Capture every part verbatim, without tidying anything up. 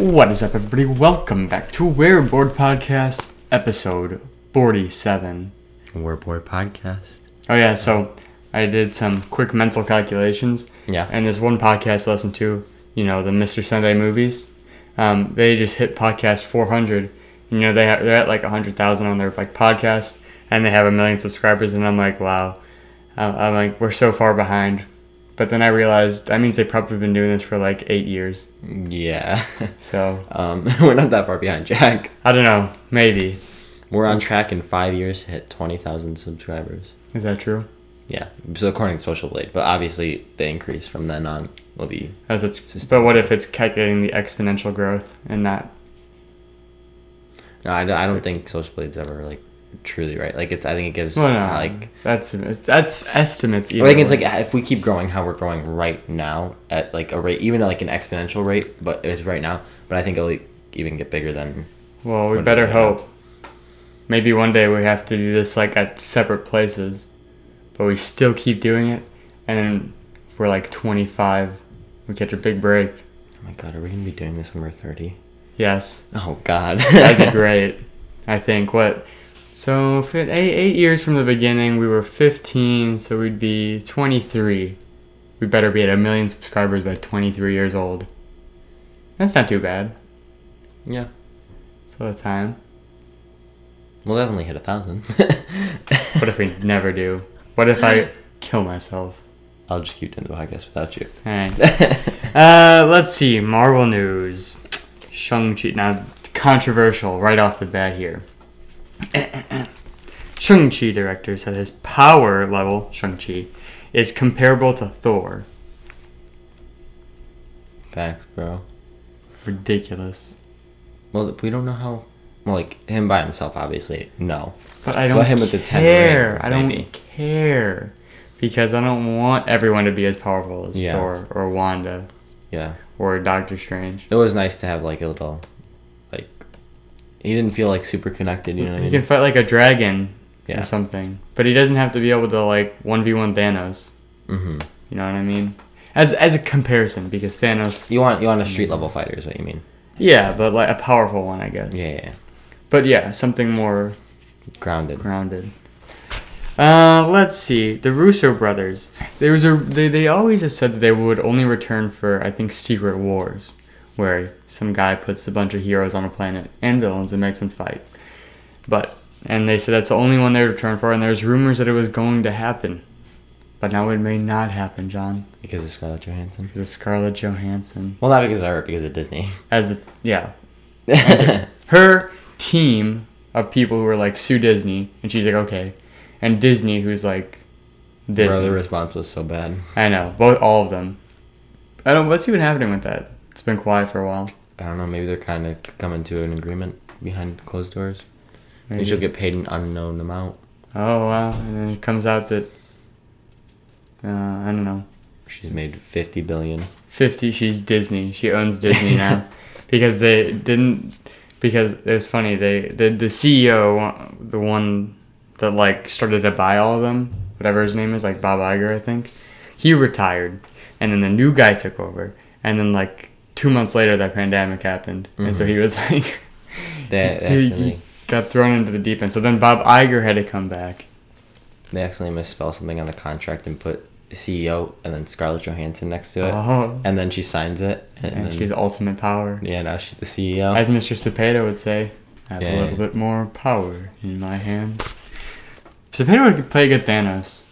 What is up, everybody? Welcome back to We're Bored Podcast, episode forty-seven. We're Bored Podcast. Oh yeah, so I did some quick mental calculations. Yeah. And there's one podcast I listened to, you know, the Mister Sunday movies. Um, they just hit podcast four hundred. You know, they ha- they're at like one hundred thousand on their like podcast, and they have a million subscribers, and I'm like, wow. Uh, I'm like, we're so far behind. But then I realized that means they've probably been doing this for like eight years. Yeah. So. um, we're not that far behind, Jack. I don't know. Maybe. We're on track in five years to hit twenty thousand subscribers. Is that true? Yeah. So according to Social Blade. But obviously the increase from then on will be... As it's, but what if it's calculating the exponential growth and not... No, I don't, I don't think Social Blade's ever like truly right. Like it's, I think it gives Well, no, uh, like... That's, that's estimates either I think it's way. like if we keep growing how we're growing right now at like a rate, even like an exponential rate, but it's right now. But I think it'll even get bigger than... Well, we what better it is hope. now. Maybe one day we have to do this like at separate places, but we still keep doing it, and then we're like twenty-five. We catch a big break. Oh my god, are we going to be doing this when we're thirty? Yes. Oh god. That'd be great. I think. What? So if it, eight, eight years from the beginning, we were fifteen, so we'd be twenty-three. We better be at a million subscribers by twenty-three years old. That's not too bad. Yeah. So the time. We'll definitely hit a thousand. What if we never do? What if I kill myself? I'll just keep doing the podcast without you. Alright. uh, let's see. Marvel news. Shang-Chi. Now, controversial right off the bat here. Shang-Chi director said his power level, Shang-Chi, is comparable to Thor. Facts, bro. Ridiculous. Well, we don't know how... Well, like, him by himself, obviously, no. But I don't But him with the ten care. rings, I don't maybe. care. Because I don't want everyone to be as powerful as Yeah. Thor or Wanda Yeah. or Doctor Strange. It was nice to have, like, a little... Like... He didn't feel, like, super connected, you know what I He mean? can fight like a dragon Yeah. or something. But he doesn't have to be able to, like, one v one Thanos. Mm-hmm. You know what I mean? As as a comparison, because Thanos... You want you want a street-level fighter is what you mean. Yeah, but like a powerful one, I guess. Yeah, yeah, yeah. But yeah, something more Grounded. grounded. Uh, let's see. The Russo brothers. There was a they, they always have said that they would only return for, I think, Secret Wars, where some guy puts a bunch of heroes on a planet and villains and makes them fight. But and they said that's the only one they would return for, and there's rumors that it was going to happen. But now it may not happen, John. Because of Scarlett Johansson. Because of Scarlett Johansson. Well, not because of her, because of Disney. As a, yeah. Her team of people who were like, sue Disney, and she's like, okay. And Disney, who's like, Disney. Bro, the response was so bad. I know, both, all of them. I don't. What's even happening with that? It's been quiet for a while. I don't know, maybe they're kind of coming to an agreement behind closed doors. Maybe. Maybe she'll get paid an unknown amount. Oh wow! And then it comes out that uh, I don't know. She's made fifty billion. Fifty. She's Disney. She owns Disney now because they didn't. Because it was funny. They the the C E O, the one that like started to buy all of them, whatever his name is, like Bob Iger, I think. He retired, and then the new guy took over, and then like two months later, that pandemic happened, mm-hmm. and so he was like, They, they he, accidentally, he got thrown into the deep end. So then Bob Iger had to come back. they accidentally misspell something on the contract and put C E O and then Scarlett Johansson next to it. Oh. And then she signs it. And, And then, she's ultimate power. Yeah, now she's the C E O. As Mister Cepeda would say, I have Yeah. a little bit more power in my hands. Cepeda would play a good Thanos.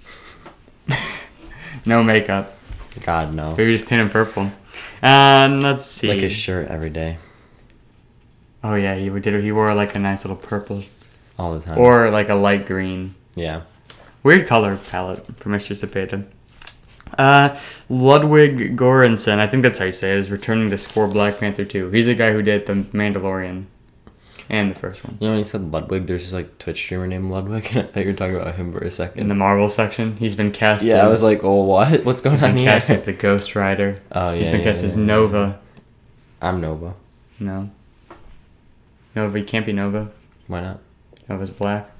No makeup. God, no. Maybe just paint him purple. And let's see. Like his shirt every day. Oh yeah, he did. He wore like a nice little purple, All the time. or like a light green. Yeah. Weird color palette for Mister Cepeda. Uh, Ludwig Göransson, I think that's how you say it, is returning to score Black Panther two. He's the guy who did The Mandalorian and the first one. You know when you said Ludwig, there's this like Twitch streamer named Ludwig. I thought you were talking about him for a second. In the Marvel section, he's been cast Yeah, as... I was like, oh, what? What's going He's on been here? cast as the Ghost Rider. Oh, yeah. He's been yeah, cast yeah, as yeah. Nova. I'm Nova. No. Nova, he can't be Nova. Why not? Nova's black.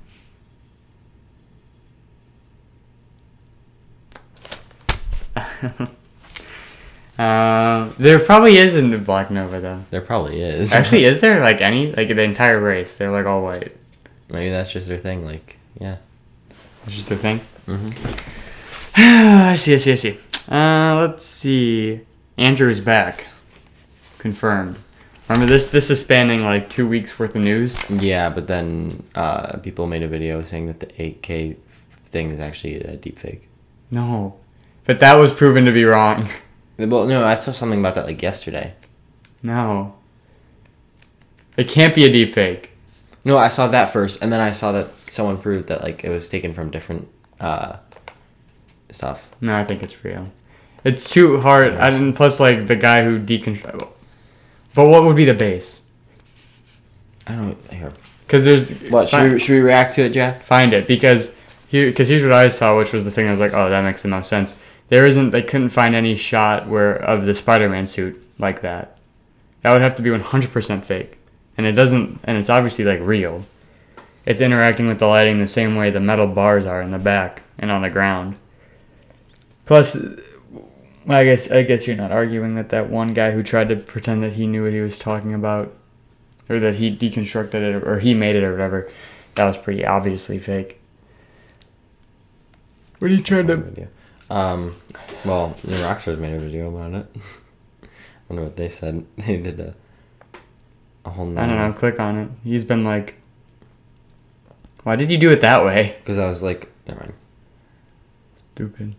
Um, there probably is a Black Nova though. There probably is. Actually, is there like any like the entire race? They're like all white. Maybe that's just their thing. Like, yeah. It's just their thing. Mm-hmm. I see. I see. I see. Uh, let's see. Andrew's back. Confirmed. Remember this? This is spanning like two weeks worth of news. Yeah, but then uh, people made a video saying that the eight K thing is actually a deep fake. No, but that was proven to be wrong. Well, no, I saw something about that like yesterday. No. It can't be a deep fake. No, I saw that first, and then I saw that someone proved that like it was taken from different uh, stuff. No, I think it's real. It's too hard. I didn't. Plus, like the guy who deconstructed. But what would be the base? I don't here. Because there's. What should we, should we react to it, Jack? Find it because here because here's what I saw, which was the thing I was like, oh, that makes the most sense. There isn't. They couldn't find any shot where of the Spider-Man suit like that. That would have to be one hundred percent fake, and it doesn't. And it's obviously like real. It's interacting with the lighting the same way the metal bars are in the back and on the ground. Plus, well, I guess I guess you're not arguing that that one guy who tried to pretend that he knew what he was talking about, or that he deconstructed it, or he made it, or whatever. That was pretty obviously fake. What are you trying to? Um, well, the Rockstars made a video about it. I wonder what they said. They did a a whole. I don't know. Click on it. He's been like, why did you do it that way? Because I was like, never mind. Stupid.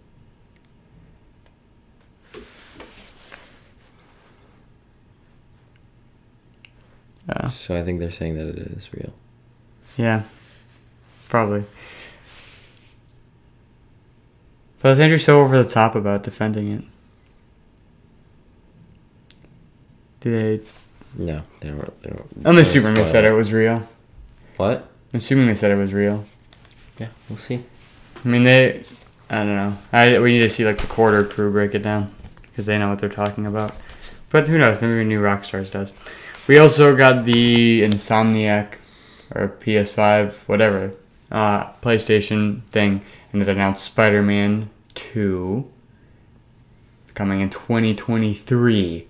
Yeah. So I think they're saying that it is real. Yeah. Probably. But I think you're so over the top about defending it. Do they? No, they don't. They don't I'm they assuming don't they said spoil it was real. What? I'm assuming they said it was real. Yeah, we'll see. I mean, they. I don't know. I we need to see like the quarter crew break it down because they know what they're talking about. But who knows? Maybe New Rockstars does. We also got the Insomniac or P S five, whatever, uh, PlayStation thing, and it announced Spider-Man two coming in twenty twenty-three.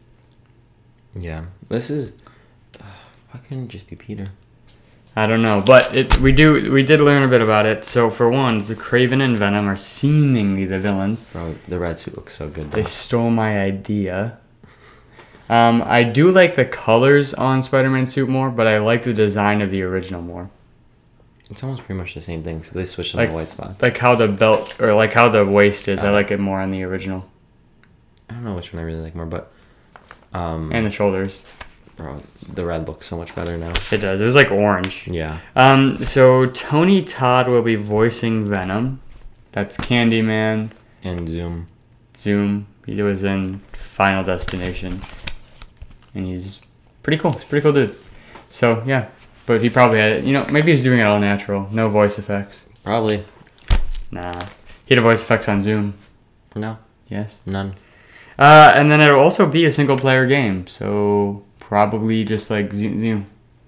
Yeah, this is. Uh, why couldn't it just be Peter? I don't know, but it we do we did learn a bit about it. So for one, the Kraven and Venom are seemingly the villains. Bro, the red suit looks so good. They stole my idea. Um, I do like the colors on Spider-Man's suit more, but I like the design of the original more. It's almost pretty much the same thing, so they switched on Like, the white spots. like how the belt or like how the waist is. I Uh, like it more on the original. I don't know which one I really like more, but um, And the shoulders. bro, the red looks so much better now. It does. It was like orange. Yeah. Um, so Tony Todd will be voicing Venom. That's Candyman. And Zoom. Zoom. He was in Final Destination. And he's pretty cool. He's a pretty cool dude. So, yeah. But he probably had it. You know, maybe he's doing it all natural. No voice effects. Probably. Nah. He had voice effects on Zoom. No. Yes. None. Uh, and then it'll also be a single-player game. So, probably just like Zoom, Zoom.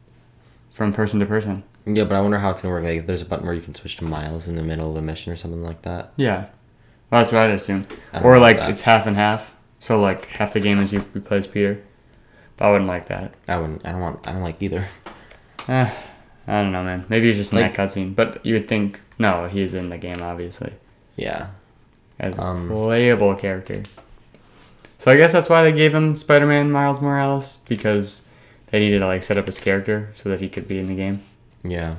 From person to person. Yeah, but I wonder how it's going to work. Like, if there's a button where you can switch to Miles in the middle of a mission or something like that. Yeah. Well, that's what I'd assume. I don't Or know like that. it's half and half. So like half the game is you play as Peter. But I wouldn't like that. I wouldn't. I don't want. I don't like either. Eh, I don't know, man. Maybe he's just in Like- that cutscene. But you would think no, he's in the game obviously Yeah. as a Um, playable character. So I guess that's why they gave him Spider-Man Miles Morales because they needed to like set up his character so that he could be in the game. Yeah.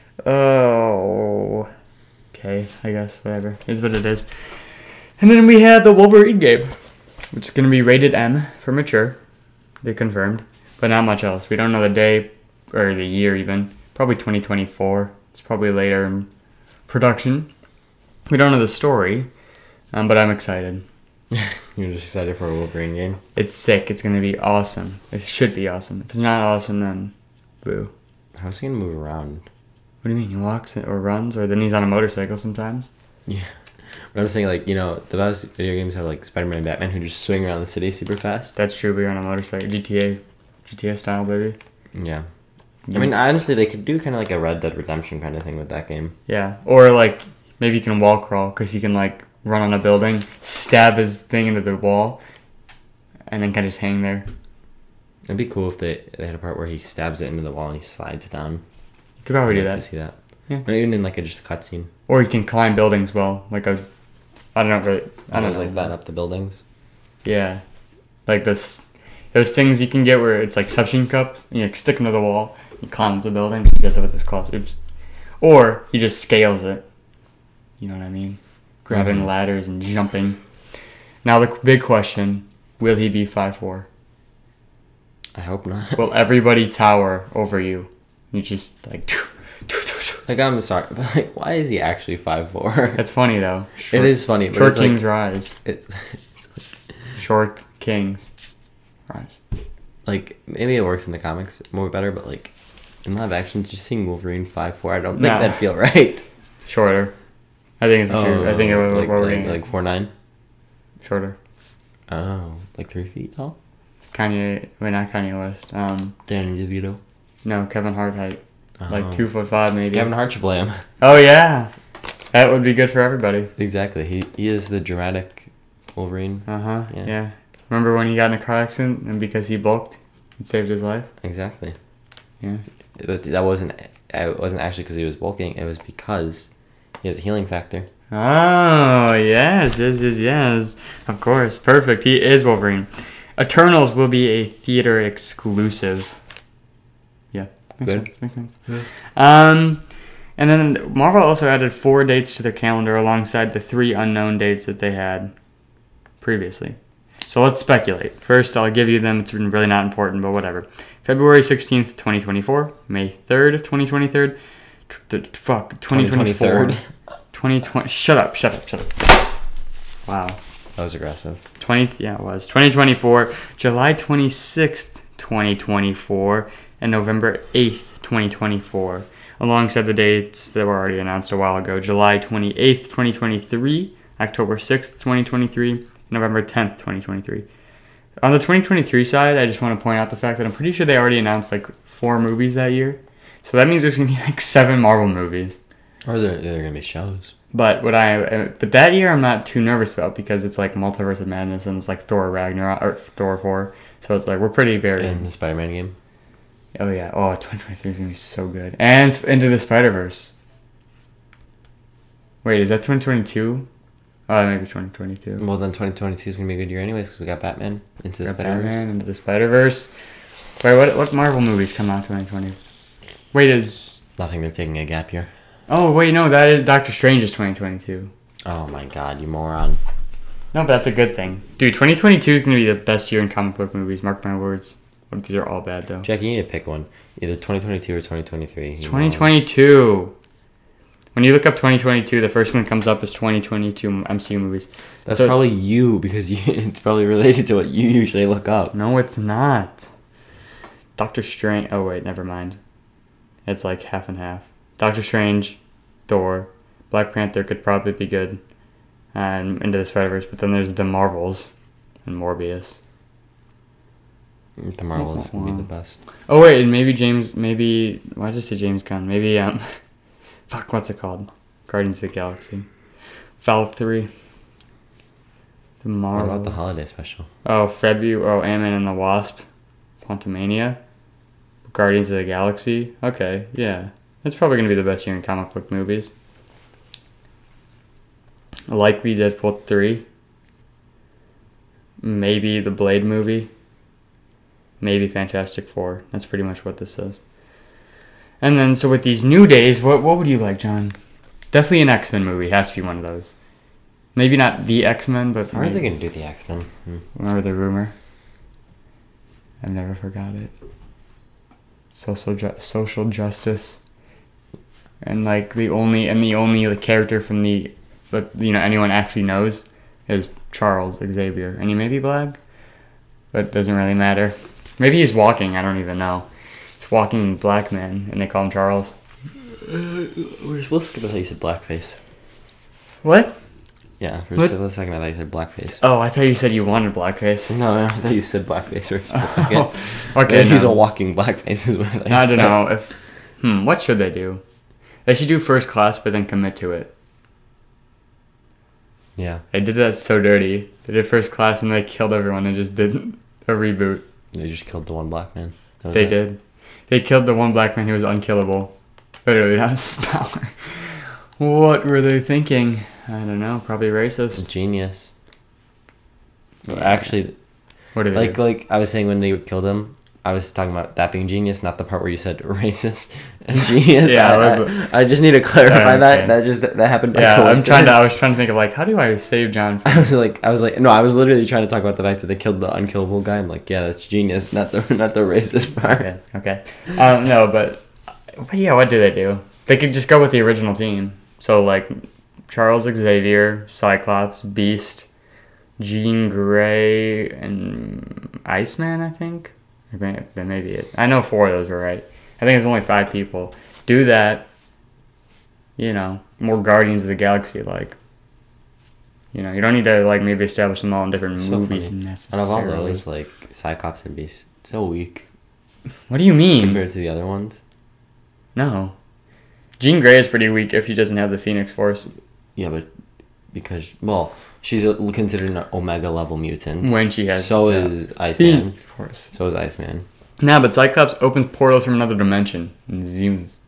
Oh, okay. I guess whatever is what it is. And then we had the Wolverine game, which is going to be rated M for mature. They confirmed, but not much else. We don't know the day or the year even. Probably twenty twenty-four. It's probably later in production. We don't know the story, um, but I'm excited. You're just excited for a Wolverine game? It's sick. It's going to be awesome. It should be awesome. If it's not awesome, then boo. How's he going to move around? What do you mean? He walks or runs, or then he's on a motorcycle sometimes? Yeah. But I'm saying, like, you know, the best video games have, like, Spider-Man and Batman who just swing around the city super fast. That's true. We're on a motorcycle. G T A. G T A style, baby. Yeah. I mean, honestly, they could do kind of like a Red Dead Redemption kind of thing with that game. Yeah. Or, like, maybe you can wall crawl because he can, like, run on a building, stab his thing into the wall, and then kind of just hang there. It'd be cool if they, they had a part where he stabs it into the wall and he slides down. You could probably I'd do like that. to see that. Yeah. Or even in like a, just a cutscene. Or you can climb buildings well, like a, I don't know, really, I don't know. like that up the buildings. Yeah, like this, those things you can get where it's like suction cups, and you like, stick them to the wall, you climb up the building, he does it with his claws, oops. Or he just scales it, you know what I mean? Grabbing Mhm. ladders and jumping. Now the big question, will he be five foot four? I hope not. Will everybody tower over you? You just like... Like, I'm sorry, but like, why is he actually five foot four? That's funny though. Short, It is funny, but Short it's kings like, rise. it's, Short kings rise. like, maybe it works in the comics more better, but like, in live action, just seeing Wolverine five foot four, I don't think No. that'd feel right. Shorter. I think it's true. I think it was like, what we're like, getting at. like four nine. Shorter. Oh, like three feet tall? Kanye, wait, not Kanye West. Um, Danny DeVito. no, Kevin Hart height, like Oh. two foot five maybe. Kevin Hart should play him. Oh yeah, that would be good for everybody. Exactly. He he is the dramatic Wolverine. Uh huh. Yeah. Yeah. Remember when he got in a car accident and because he bulked, it saved his life. Exactly. Yeah. But that wasn't it wasn't actually because he was bulking. It was because he has a healing factor. Oh yes, yes, yes, yes. Of course, perfect. He is Wolverine. Eternals will be a theater exclusive. Yeah, makes Good. sense. Makes sense. Um, and then Marvel also added four dates to their calendar alongside the three unknown dates that they had previously. So let's speculate. First, I'll give you them. It's really not important, but whatever. February sixteenth, twenty twenty-four. May third, twenty twenty-three. T- t- fuck, twenty twenty-four. twenty twenty. Shut up, shut up, shut up. Wow. That was aggressive. twenty yeah, it was. twenty twenty-four, July twenty-sixth, twenty twenty-four, and November eighth, twenty twenty-four. Alongside the dates that were already announced a while ago. July twenty-eighth, twenty twenty-three, October sixth, twenty twenty-three, November tenth, twenty twenty-three. On the twenty twenty-three side, I just want to point out the fact that I'm pretty sure they already announced like four movies that year. So that means there's going to be like seven Marvel movies. Or there there are gonna be shows. But what I but that year I'm not too nervous about because it's like Multiverse of Madness and it's like Thor Ragnarok or Thor four. So it's like we're pretty very In the Spider-Man game. Oh yeah. Oh, twenty twenty-three is gonna be so good. And Sp- Into the Spider-Verse. Wait, is that twenty twenty-two? Oh, maybe twenty twenty-two. Well, then twenty twenty-two is gonna be a good year anyways because we got Batman into the Got Spider-Verse. Batman, Into the Spider-Verse. Wait, what what Marvel movies come out twenty twenty? Wait, is Nothing. They're taking a gap year. Oh wait, no, that is Doctor Strange is twenty twenty-two. Oh my God, you moron! No, but that's a good thing. Dude, twenty twenty-two is going to be the best year in comic book movies. Mark my words. But these are all bad, though. Jackie, you need to pick one. Either twenty twenty-two or twenty twenty-three. It's you twenty moron. twenty-two. When you look up twenty twenty-two, the first thing that comes up is twenty twenty-two M C U movies. That's So- probably you because you, it's probably related to what you usually look up. No, it's not. Doctor Strange. Oh, wait, never mind. It's like half and half. Doctor Strange, Thor, Black Panther could probably be good. And Into the Spider-Verse. But then there's the Marvels and Morbius. The Marvel is gonna be the best. Oh wait, and maybe James, maybe, why did I say James Gunn? Maybe, um, fuck, what's it called? Guardians of the Galaxy. Val three. The What Marvels. about the holiday special? Oh, February, oh, Ant-Man and the Wasp. Quantumania. Guardians of the Galaxy. Okay, yeah. That's probably going to be the best year in comic book movies. Likely Deadpool three. Maybe the Blade movie. Maybe Fantastic Four. That's pretty much what this says. And then, so with these new days, what what would you like, John? Definitely an X-Men movie. Has to be one of those. Maybe not the X-Men, but... How are they gonna do the X-Men? Hmm. Remember the rumor? I've never forgot it. Social ju- social justice. And like the only and the only like, character from the but you know anyone actually knows is Charles Xavier. And he may be black, but it doesn't really matter. Maybe he's walking, I don't even know. It's walking black man and they call him Charles. We're supposed to say you said blackface. What? Yeah, for What? a second I thought you said blackface. Oh, I thought you said you wanted blackface. No, no, I thought you said blackface for a second. Oh, okay. He's no. a walking blackface is what I thought you I don't said. know if hmm, what should they do? They should do First Class but then commit to it. Yeah. They did that so dirty. They did First Class and they killed everyone and just did a reboot. They just killed the one black man. That was They it. did. They killed the one black man who was unkillable. Literally, that was his power. What were they thinking? I don't know. Probably racist. Genius. Well, Yeah. Actually, What did they like do? like I was saying when they killed him, I was talking about that being genius, not the part where you said racist and genius. Yeah, I, it was- I, I just need to clarify Okay. that. That just that happened. by Yeah, I'm trying to. I coincidence. was trying to think of like, how do I save John? From, I was like, I was like, no, I was literally trying to talk about the fact that they killed the unkillable guy. I'm like, yeah, that's genius, not the not the racist part. okay, okay. Um, no, but, but yeah, what do they do? They could just go with the original team. So like, Charles Xavier, Cyclops, Beast, Jean Grey, and Iceman. I think. Or may- That may be it. I know four of those were right. I think it's only five people. Do that. You know, more Guardians of the Galaxy like. You know, you don't need to like maybe establish them all in different So movies funny. Out necessarily. of all those, like Cyclops and Beast, so weak What do you mean? compared to the other ones. No. Jean Grey is pretty weak if she doesn't have the Phoenix Force. Yeah, but because well, she's a, considered an Omega level mutant. When she has so the is Iceman. Phoenix Force. So is Iceman. Nah, but Cyclops opens portals from another dimension and zooms.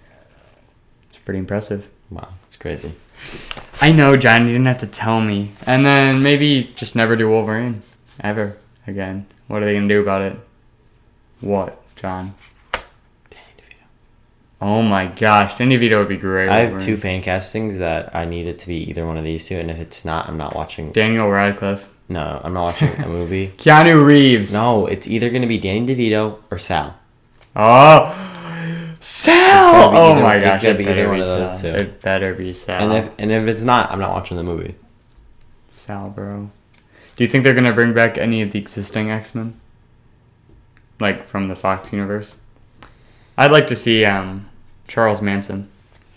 It's pretty impressive. Wow, it's crazy. I know, John, you didn't have to tell me. And then maybe just never do Wolverine. Ever. Again. What are they going to do about it? What, John? Danny DeVito. Oh my gosh. Danny DeVito would be great. I have Wolverine. two fan castings that I need it to be either one of these two, and if it's not, I'm not watching. Daniel Radcliffe. No, I'm not watching a movie. Keanu Reeves. No, it's either gonna be Danny DeVito or Sal. Oh. Sal! gotta be Oh either- my it's gosh. gotta It be better either one be of those Sal. two. It better be Sal. And if and if it's not, I'm not watching the movie. Sal, bro. Do you think they're gonna bring back any of the existing X-Men? Like from the Fox universe? I'd like to see um Charles Manson.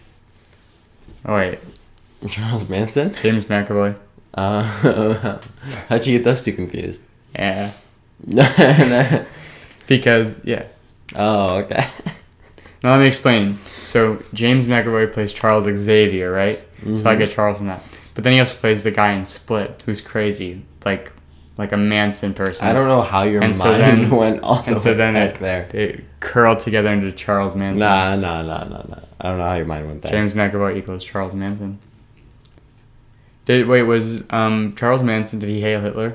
Oh wait, Charles Manson. James McAvoy. Uh, how'd you get those two confused? Yeah. oh, Because yeah. okay. Now let me explain. So James McAvoy plays Charles Xavier, right? So I Mhm. get Charles from that. But then he also plays the guy in Split who's crazy, like like a Manson person. I don't know how your And mind so then- went all the And so way then back it, there. it curled together into Charles Manson. Nah, nah, nah, nah, nah. I don't know how your mind went there. James McAvoy equals Charles Manson. Did wait was um Charles Manson? Did he hail Hitler?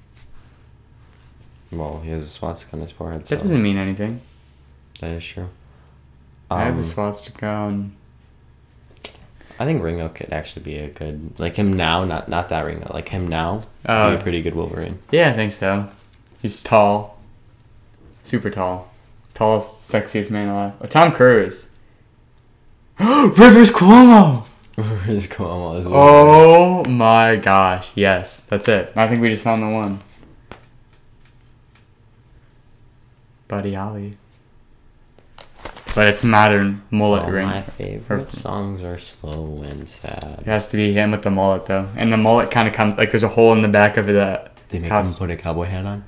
Well, he has a swastika on his forehead. So That doesn't mean anything. that is true. I have a Um, swastika on. I think Ringo could actually be a good like him now, not not that Ringo, like him now. Uh, be a pretty good Wolverine. Yeah, I think so. He's tall, super tall, tallest, sexiest man alive. Oh, Tom Cruise. Rivers Cuomo. Where's Cuomo as Wolverine? Oh my gosh! Yes, that's it. I think we just found the one. Buddy Holly. But it's modern mullet All ring. my favorite Or- songs are slow and sad. It has to be him with the mullet though, and the mullet kind of comes like there's a hole in the back of that. They make Cos- him put a cowboy hat on.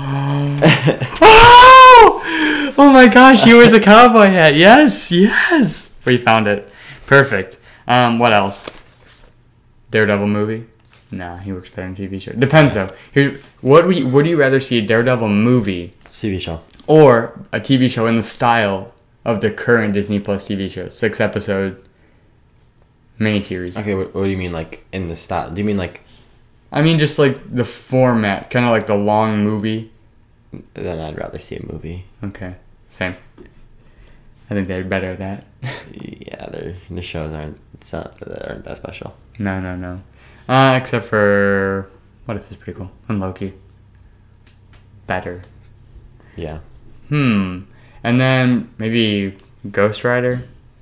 Oh! Oh my gosh, he wears a cowboy hat. Yes, yes. We found it. Perfect. Um, what else? Daredevil movie? Nah, he works better in T V show. Depends though. Here, what would you, would you rather see a Daredevil movie T V show. or a T V show in the style of the current Disney Plus T V show, six episode miniseries? Okay, what, what do you mean like in the style? Do you mean like I mean, just like the format, kind of like the long movie. then I'd rather see a movie. Okay, same. I think they're better at that. Yeah, their the shows aren't it's not, they aren't that special. No, no, no. Uh, except for what if it's pretty cool and Loki. Better. Yeah. Hmm. And then maybe Ghost Rider.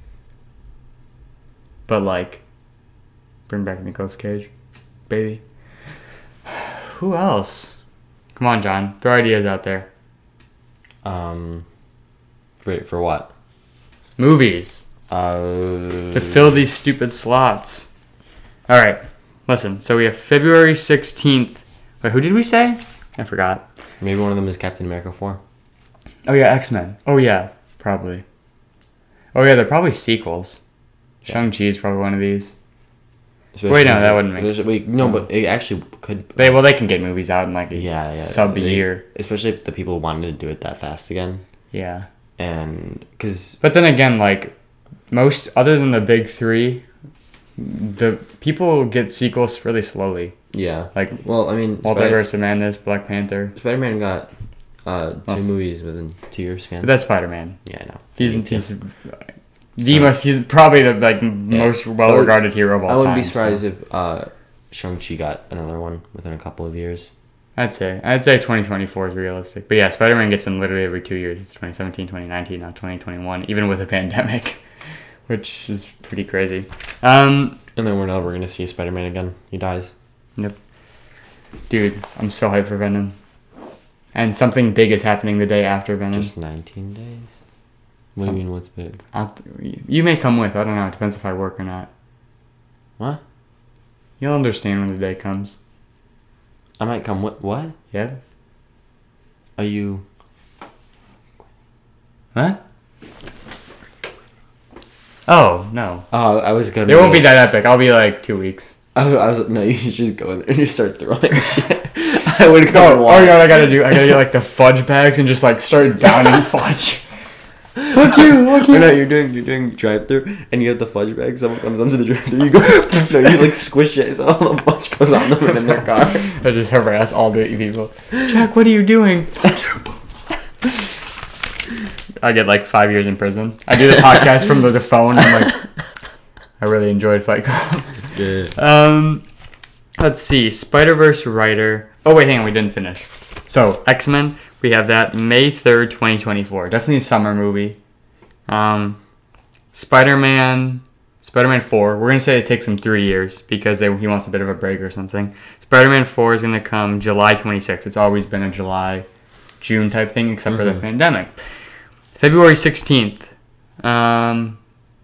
But like, bring back Nicolas Cage, baby. Who else? Come on, John. Throw ideas out there. Um. For for what? Movies Uh. to fill these stupid slots. All right. Listen. So we have February sixteenth. Wait, who did we say? I forgot. Maybe one of them is Captain America four. Oh yeah, X-Men. Oh yeah, probably. Oh yeah, they're probably sequels. Yeah. Shang-Chi is probably one of these. Especially Wait, no, as- that wouldn't make especially- sense. wait, no, but it actually could. They well, they can get movies out in like a yeah, yeah, sub they- year. Especially if the people wanted to do it that fast again, Yeah. and because But then again, like most other than the big three, the people get sequels really slowly. yeah, Like well, I mean, Multiverse of Madness, Black Panther. Spider Man got uh, two Awesome. movies within two years span. But that's Spider Man. Yeah, I know. He's Me too. he's the So- most. He's probably the like most well regarded hero of all I wouldn't time. be surprised so. if uh, Shang-Chi got another one within a couple of years. I'd say I'd say twenty twenty-four is realistic. But yeah, Spider Man gets them literally every two years. It's twenty seventeen, twenty nineteen, now twenty twenty-one, even with a pandemic, which is pretty crazy. Um, And then we're never going to see Spider-Man again. He dies. Yep. Dude, I'm so hyped for Venom. And something big is happening the day after Venom. Just nineteen days? What Some- do you mean, what's big? I'll, you may come with. I don't know. It depends if I work or not. What? You'll understand when the day comes. I might come with... What? Yeah? Are you... What? Oh, no. Oh, I was going It won't be that epic. I'll be like two weeks. I, I was... No, you should just go in there and just start throwing shit. I would go Oh, and oh, watch. you know what I gotta do? I gotta get like the fudge bags and just like start downing fudge. Fuck you, fuck Oh, you. no, you're doing you're doing drive through and you get the fudge bag. Someone comes onto the drive through. You go, no, you like squish it, so all the fudge goes on them and in their car. I just harass all the people. Jack, what are you doing? I get like five years in prison. I do the podcast from the, the phone. I'm like, I really enjoyed Fight Club. Yeah. Um, let's see. Spider-Verse writer. Oh, wait, hang on. We didn't finish. So, X-Men. We have that May third, twenty twenty-four. Definitely a summer movie. Um, Spider-Man. Spider-Man four. We're going to say it takes him three years because they, he wants a bit of a break or something. Spider-Man four is going to come July twenty-sixth. It's always been a July, June type thing except for the Mhm. pandemic. February sixteenth. Um...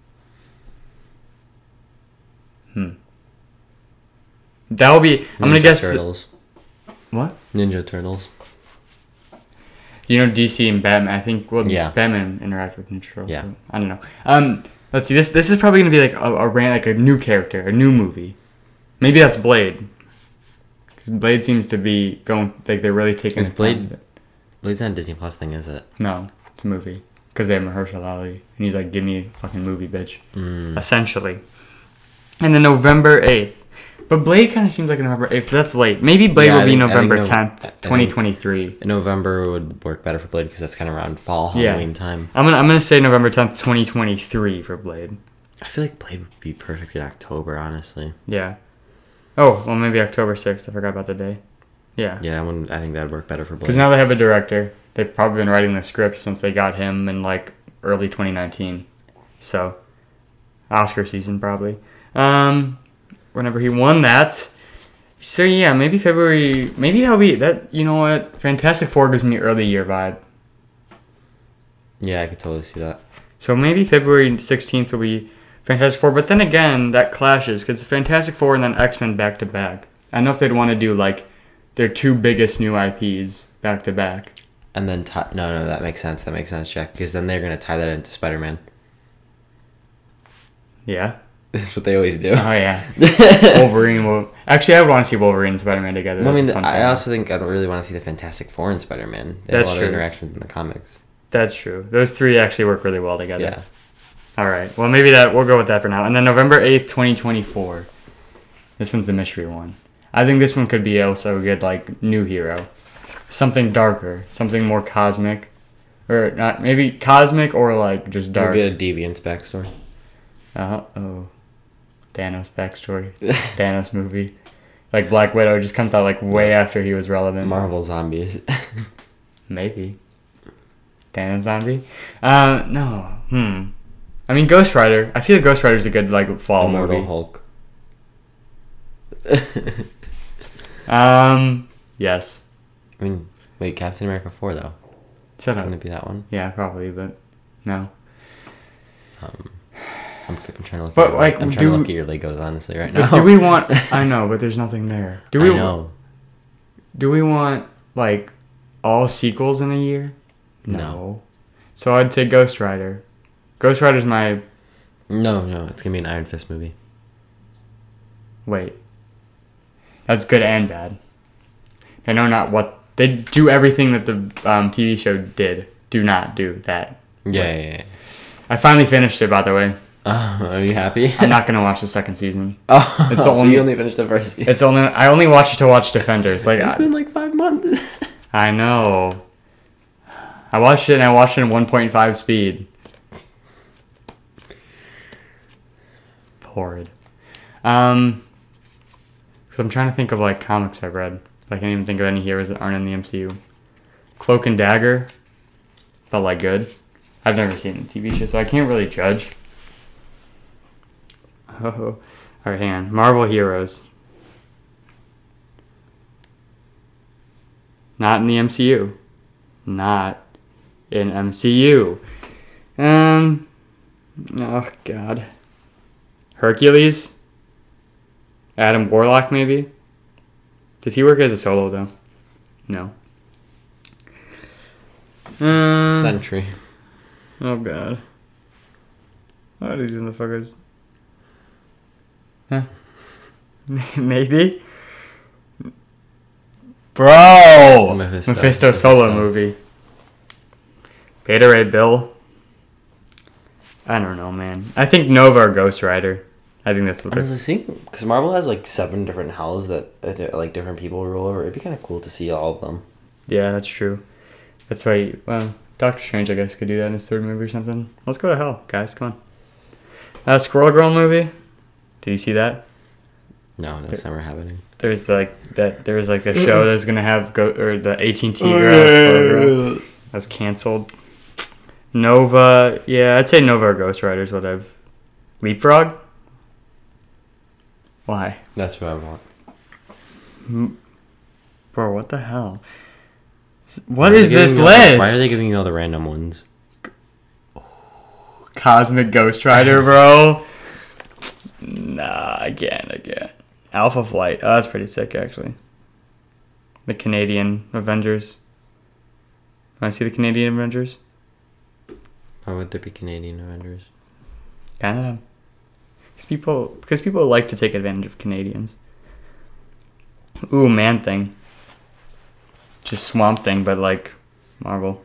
Hmm. That'll be. I'm gonna Ninja guess. Turtles. What? Ninja Turtles. You know, D C and Batman. I think. Well, Yeah. Batman interact with Ninja Turtles. Yeah. So I don't know. Um. Let's see. This this is probably gonna be like a, a ran like a new character, a new movie. Maybe that's Blade. Because Blade seems to be going like they're really taking. Is it Blade- from it. Blade's not a Disney Plus thing, is it? No, it's a movie. Because they have Mahershala Ali, and he's like, "Give me a fucking movie, bitch." Mm. Essentially. And then November eighth. But Blade kind of seems like November eighth. That's late. Maybe Blade Yeah, will I be think- I think November Nov- tenth, I think- twenty twenty-three. November would work better for Blade because that's kind of around fall, Yeah. Halloween time. I'm gonna I'm gonna say November tenth, twenty twenty-three for Blade. I feel like Blade would be perfect in October, honestly. Yeah. Oh, well maybe October sixth. I forgot about the day. Yeah. Yeah, I, wouldn't, I think that'd work better for Blade. Because now they have a director. They've probably been writing the script since they got him in like early twenty nineteen. So, Oscar season probably. Um, whenever he won that. So yeah, maybe February. Maybe that'll be that. You know what? Fantastic Four gives me early year vibe. Yeah, I could totally see that. So maybe February sixteenth will be Fantastic Four. But then again, that clashes because Fantastic Four and then X-Men back to back. I don't know if they'd want to do like their two biggest new I Ps back to back. And then, tie no, no, that makes sense. That makes sense, Jack. Because then they're going to tie that into Spider-Man. Yeah. That's what they always do. Oh yeah. Wolverine will actually. I would want to see Wolverine and Spider-Man together. Well, I That's mean, a fun I combo. also think I don't really want to see the Fantastic Four and Spider-Man. They That's have a lot true. of interaction in the comics. That's true. Those three actually work really well together. Yeah. All right. Well, maybe that we'll go with that for now. And then November eighth, twenty twenty-four. This one's the mystery one. I think this one could be also a good like new hero, something darker, something more cosmic, or not maybe cosmic or like just dark. Maybe a Deviant's backstory. Uh oh. Thanos backstory. Thanos movie. Like Black Widow just comes out like way after he was relevant. Marvel Zombies. Maybe. Thanos zombie? Uh, no. Hmm. I mean, Ghost Rider. I feel Ghost Rider's a good like fall Immortal movie. Hulk. Um. Yes. I mean, wait, Captain America four though. Shut Wouldn't up. it be that one? Yeah, probably, but no. Um, I'm, I'm trying to look. But, at your, like, I'm trying do- to look at your Legos honestly right But now. do we want? I know, but there's nothing there. Do we? I know. Do we want like all sequels in a year? No. So I'd say Ghost Rider. Ghost Rider's my No, no, it's gonna be an Iron Fist movie. Wait. That's good and bad. I know not what... They do everything that the um, T V show did. Do not do that. Yeah, yeah, yeah. I finally finished it, by the way. Oh, are you happy? I'm not gonna watch the second season. Oh, it's so only, you only finished the first season. It's only I only watched it to watch Defenders. Like It's I, been like five months. I know. I watched it and I watched it in one point five speed. Horrid. Um, because I'm trying to think of like comics I've read, but I can't even think of any heroes that aren't in the M C U. Cloak and Dagger felt like good. I've never seen the T V show, so I can't really judge. Oh, all right, hang on. Marvel heroes. Not in the M C U. Not in M C U. Um. Oh God. Hercules. Adam Warlock, maybe. Does he work as a solo though? No. Um, Sentry. Oh God. What are these motherfuckers? Huh? Maybe. Bro! Mephisto. Mephisto solo movie. Beta Ray Bill. I don't know, man. I think Nova or Ghost Rider. I think that's what I they're... was thinking, because Marvel has like seven different hells that uh, like different people rule over. It'd be kind of cool to see all of them. Yeah, that's true. That's why, well, Doctor Strange, I guess, could do that in his third movie or something. Let's go to hell, guys. Come on. Uh, Squirrel Girl movie. Did you see that? No, that's never happening. There's like that. There was like a show that's gonna have go or the A T and T girl that's canceled. Nova, yeah, I'd say Nova or Ghost Riders would have. Leapfrog. Why? That's what I want. M- Bro, what the hell? What is this the, list? why are they giving you all the random ones? Cosmic Ghost Rider, bro. Nah, again, again. Alpha Flight. Oh, that's pretty sick, actually. The Canadian Avengers. Want to see the Canadian Avengers? Why would there be Canadian Avengers? Canada. Because people, because people like to take advantage of Canadians. Ooh, Man Thing. Just Swamp Thing, but like Marvel.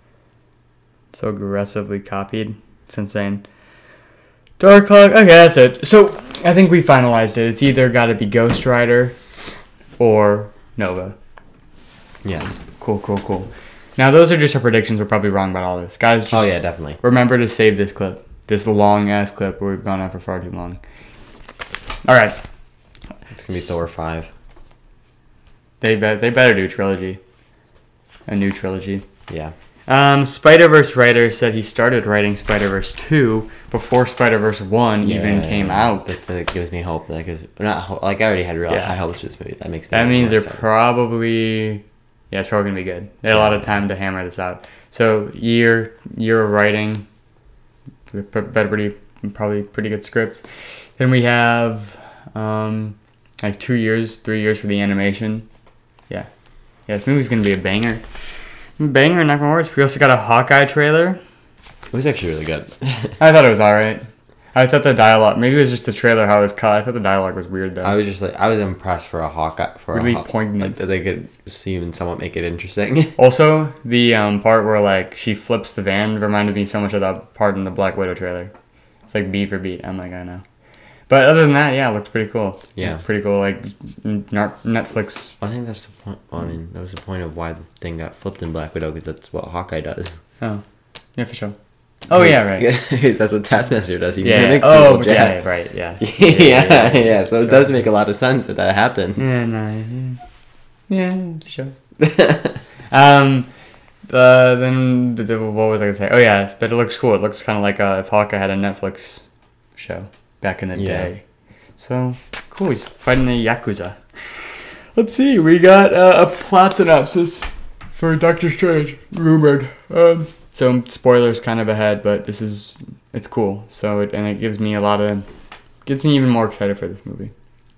So aggressively copied. It's insane. Darkhawk. Okay, that's it. So I think we finalized it. It's either got to be Ghost Rider or Nova. Yes. Cool, cool, cool. Now those are just our predictions. We're probably wrong about all this, guys. Just oh yeah, definitely. Remember to save this clip. This long ass clip where we've gone on for far too long. All right. It's gonna be Thor five. They be- they better do a trilogy. A new trilogy. Yeah. Um, Spider-Verse writer said he started writing Spider-Verse two before Spider-Verse one yeah, even came out. That, that gives me hope. That gives not hope, like I already had real Yeah. high hopes for this movie. That makes me. That means they're excited. probably yeah, it's probably gonna be good. They had a lot of time to hammer this out. So year year of writing, better pretty probably pretty good script. Then we have um like two years, three years for the animation. Yeah, yeah, this movie's gonna be a banger. Banger, not gonna words. We also got a Hawkeye trailer. It was actually really good. I thought it was alright. I thought the dialogue, maybe it was just the trailer how it was cut. I thought the dialogue was weird though. I was just like, I was impressed for a Hawkeye for Really a Haw- poignant. like, that they could see even somewhat make it interesting. Also, the um, part where like she flips the van reminded me so much of that part in the Black Widow trailer. It's like beat for beat. I'm like, I know. But other than that, yeah, it looked pretty cool. Yeah. Pretty cool. Like Netflix. I think that's the point. Well, I mean, that was the point of why the thing got flipped in Black Widow because that's what Hawkeye does. Oh, yeah, for sure. Oh yeah, right. Because that's what Taskmaster does. He Yeah. mimics Oh, people, yeah, Jack. right. Yeah. yeah, yeah, So it Sure. does make a lot of sense that that happens. Yeah, no, yeah, yeah, sure. um, uh, then the, the, what was I gonna say? Oh yeah, but it looks cool. It looks kind of like uh, if Hawkeye had a Netflix show back in the Yeah. day. So cool. He's fighting the Yakuza. Let's see. We got uh, a plot synopsis for Doctor Strange, rumored. Um, so spoilers kind of ahead, but this is it's cool. So it, and it gives me a lot of gets me even more excited for this movie.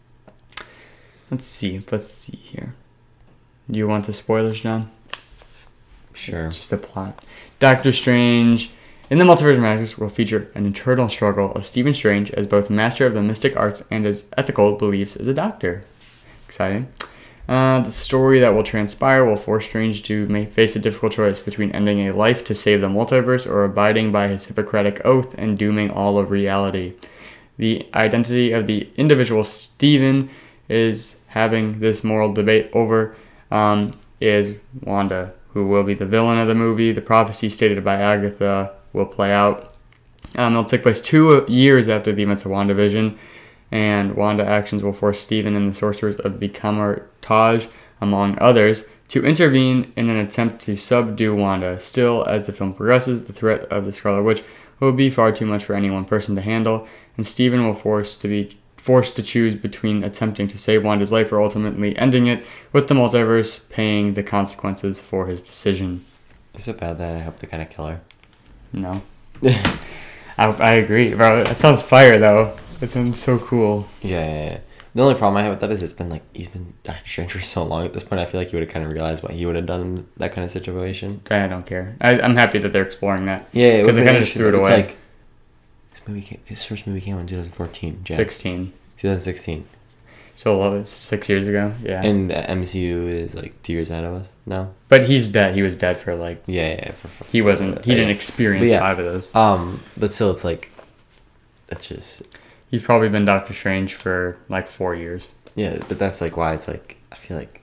Let's see. Let's see here. Do you want the spoilers, John? Sure. Just the plot. Doctor Strange In the Multiverse of Madness will feature an internal struggle of Stephen Strange as both master of the mystic arts and his ethical beliefs as a doctor. Exciting. Uh, the story that will transpire will force Strange to may face a difficult choice between ending a life to save the multiverse or abiding by his Hippocratic oath and dooming all of reality. The identity of the individual Stephen is having this moral debate over um, is Wanda, who will be the villain of the movie. The prophecy stated by Agatha will play out. Um, it'll take place two years after the events of WandaVision, and Wanda actions will force Stephen and the sorcerers of the Camartage, among others, to intervene in an attempt to subdue Wanda. Still, as the film progresses, the threat of the Scarlet Witch will be far too much for any one person to handle, and Stephen will force to be forced to choose between attempting to save Wanda's life or ultimately ending it, with the multiverse paying the consequences for his decision. Is it bad that I hope they kind of kill her? No. I, I agree, bro. That sounds fire, though. That sounds so cool. Yeah, yeah, yeah. The only problem I have with that is it's been like, he's been Doctor Strange for so long at this point. I feel like he would have kind of realized what he would have done in that kind of situation. I don't care. I, I'm happy that they're exploring that. Yeah, because they kind of just threw it away. It's like, this movie came, his first movie came out in twenty fourteen. Jack. sixteen. twenty sixteen. So love it. Six years ago. Yeah. And the M C U is like two years ahead of us now. But he's dead. He was dead for like. Yeah, yeah. yeah for, for, he wasn't. He yeah. didn't experience yeah. five of those. Um, but still, it's like, that's just. He's probably been Doctor Strange for like four years. Yeah, but that's like why it's like I feel like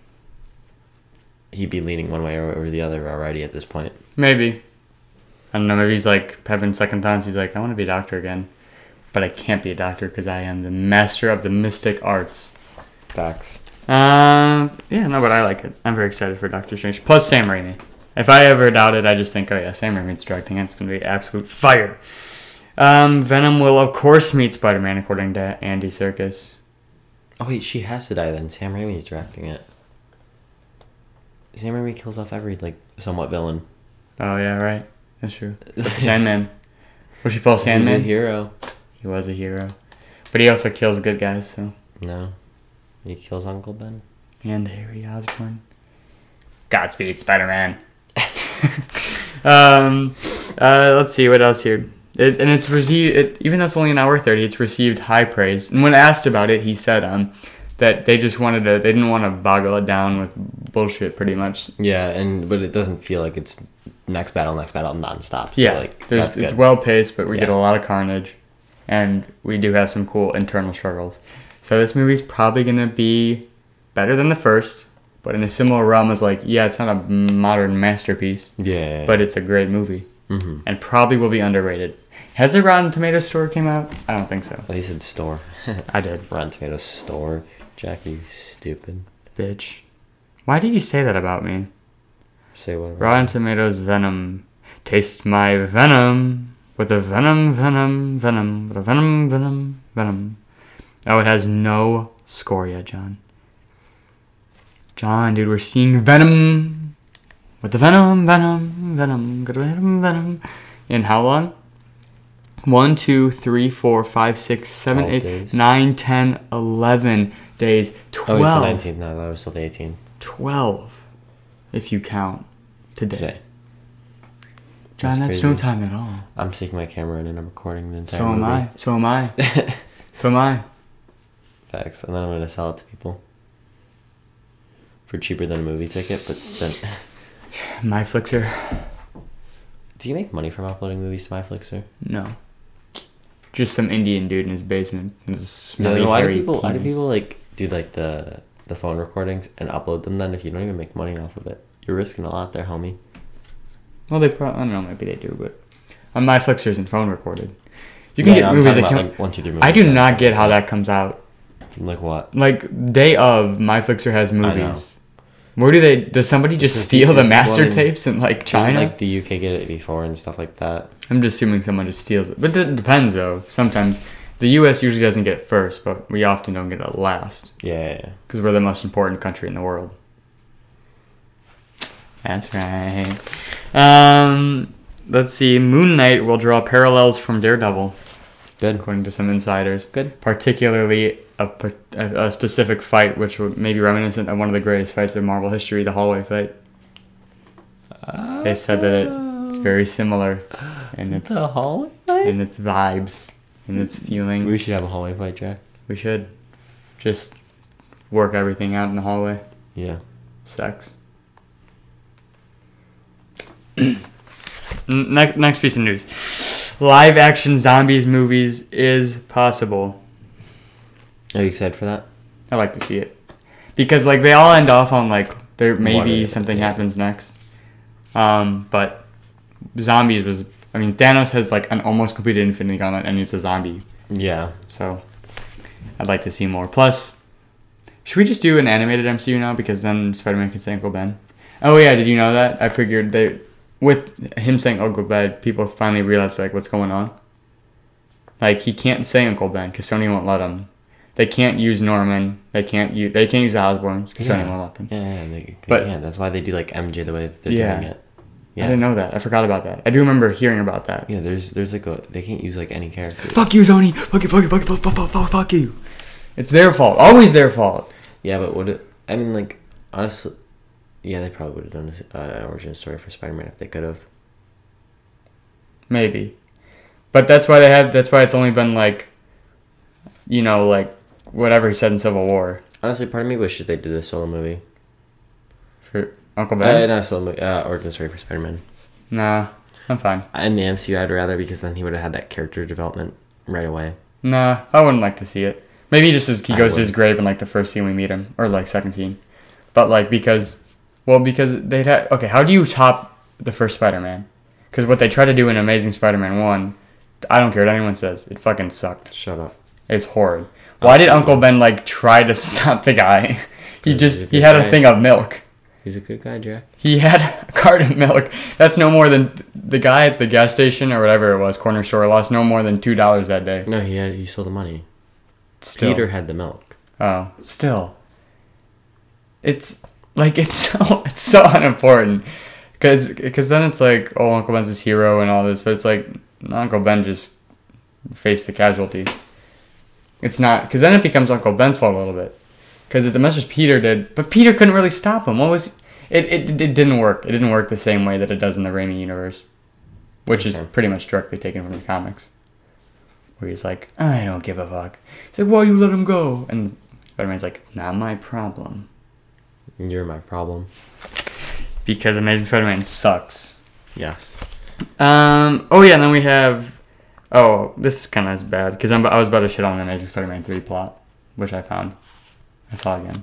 he'd be leaning one way or, or the other already at this point. Maybe. I don't know. Maybe he's like having second thoughts. He's like, I want to be a doctor again, but I can't be a doctor because I am the master of the mystic arts. Facts. Um. Yeah. No, but I like it. I'm very excited for Doctor Strange. Plus Sam Raimi. If I ever doubt it, I just think, oh yeah, Sam Raimi's directing it. It's gonna be absolute fire. Um. Venom will of course meet Spider-Man, according to Andy Serkis. Oh wait, she has to die then. Sam Raimi's directing it. Sam Raimi kills off every like somewhat villain. Oh yeah, right. That's true. Except for Sandman. Was she called Sandman? He was a hero. He was a hero, but he also kills good guys. So. No, he kills Uncle Ben. And Harry Osborn. Godspeed, Spider-Man. um. Uh. Let's see what else here. It, and it's received, it, even though it's only an hour thirty, it's received high praise. And when asked about it, he said um, that they just wanted to, they didn't want to boggle it down with bullshit, pretty much. Yeah, and but it doesn't feel like it's next battle, next battle, nonstop. So yeah, like, there's, that's it's good. well paced, but we Yeah. get a lot of carnage, and we do have some cool internal struggles. So this movie's probably gonna be better than the first, but in a similar realm as like, yeah, it's not a modern masterpiece, Yeah, but it's a great movie, mm-hmm. and probably will be underrated. Has the Rotten Tomatoes store came out? I don't think so. Well, he said store. I did. Rotten Tomatoes store. Jackie, stupid. Bitch. Why did you say that about me? Say what? Rotten Tomatoes Venom. Taste my venom. With a venom, venom, venom. With a venom, venom, venom. Oh, it has no score yet, John. John, dude, we're seeing Venom. With the venom, venom, venom. Good venom, venom. In how long? One, two, three, four, five, six, seven, eight, days. nine, ten, eleven days. Twelve. Oh, it's the nineteenth. No, that was still the eighteenth. Twelve, if you count today. Today. John, That's that's, no crazy. time at all. I'm taking my camera in and I'm recording the entire So am movie. I. So am I. So am I. Facts. And then I'm gonna sell it to people for cheaper than a movie ticket. But then, My Flixer. do you make money from uploading movies to MyFlixer? No. Just some Indian dude in his basement. With a Yeah, smelly, then why do hairy people? Why do penis. people like do like the the phone recordings and upload them? Then if you don't even make money off of it, you're risking a lot there, homie. Well, they probably, I don't know, maybe they do, but on My Flixer isn't phone recorded. You can Yeah, get no, I'm movies talking that about, come. like, one, two, three I do movies not that- get how that comes out. Like what? Like day of, My Flixer has know. movies. Where do they? Does somebody just This is- steal the this is master one- tapes in like Doesn't, China? like the U K get it before and stuff like that. I'm just assuming someone just steals it, but it depends though. Sometimes the U S usually doesn't get it first, but we often don't get it last Yeah. because we're the most important country in the world. That's right. Um, let's see. Moon Knight will draw parallels from Daredevil, Good. according to some insiders. Good. Particularly a, par- a, a specific fight, which would maybe reminiscent of one of the greatest fights of Marvel history, the hallway fight. They said that it, it's very similar and its The hallway fight? and its vibes and its feeling. We should have a hallway fight, Jack. We should just work everything out in the hallway. Yeah. Sex. next, next piece of news. Live action zombies movies is possible. Are you excited for that? I like to see it. Because like they all end off on like there maybe Water, something yeah. happens next. Um, but zombies was I mean Thanos has like an almost completed Infinity Gauntlet and he's a zombie. Yeah. So I'd like to see more. Plus, should we just do an animated M C U now? Because then Spider-Man can say Uncle Ben. Oh yeah, did you know that? I figured they, with him saying Uncle Ben, people finally realized like what's going on. Like he can't say Uncle Ben because Sony won't let him. They can't use Norman. They can't use. They can't use the Osborns because Yeah. Sony won't let them. Yeah, yeah, they, they But- can. That's why they do like M J the way that they're Yeah. doing it. I didn't know that. I forgot about that. I do remember hearing about that. Yeah, there's there's like a they can't use like any character. Fuck you, Sony. Fuck you. Fuck you. Fuck you. Fuck, fuck, fuck, fuck, fuck you. It's their fault. Always their fault. Yeah, but would it? I mean, like honestly, yeah, they probably would have done a, uh, an origin story for Spider-Man if they could have. Maybe, but that's why they have. That's why it's only been like, you know, like whatever he said in Civil War Honestly, part of me wishes they did a solo movie. for Uncle Uh, Ben. not a solo movie. Uh, origin story for Spider-Man. Nah, I'm fine. In the M C U, I'd rather because then he would have had that character development right away. Nah, I wouldn't like to see it. Maybe just as he I goes to his would. grave in like the first scene we meet him, or like second scene. But like because, well, because they'd have. Okay, how do you top the first Spider-Man? Because what they tried to do in Amazing Spider-Man one, I don't care what anyone says, it fucking sucked. Shut up. It's horrid. Why did Uncle Ben like try to stop the guy? He Because just he's a he good had a guy. thing of milk. He's a good guy, Jack. He had a cart of milk. That's no more than the guy at the gas station or whatever it was, corner store, lost no more than two dollars that day. No, he had he stole the money. Still. Peter had the milk. Oh, still. It's like it's so it's so unimportant because because then it's like oh Uncle Ben's his hero and all this, but it's like Uncle Ben just faced the casualty. It's not because then it becomes Uncle Ben's fault a little bit because it's the message Peter did, but Peter couldn't really stop him. What was it? It it didn't work. It didn't work the same way that it does in the Raimi universe, which is Okay. pretty much directly taken from the comics. Where he's like, I don't give a fuck. He's like, why you let him go? And Spider-Man's like, not my problem. You're my problem. Because Amazing Spider-Man sucks. Yes. Um. Oh yeah, and then we have. Oh, this is kind of as bad because I'm. I was about to shit on the Amazing Spider-Man three plot, which I found. I saw again.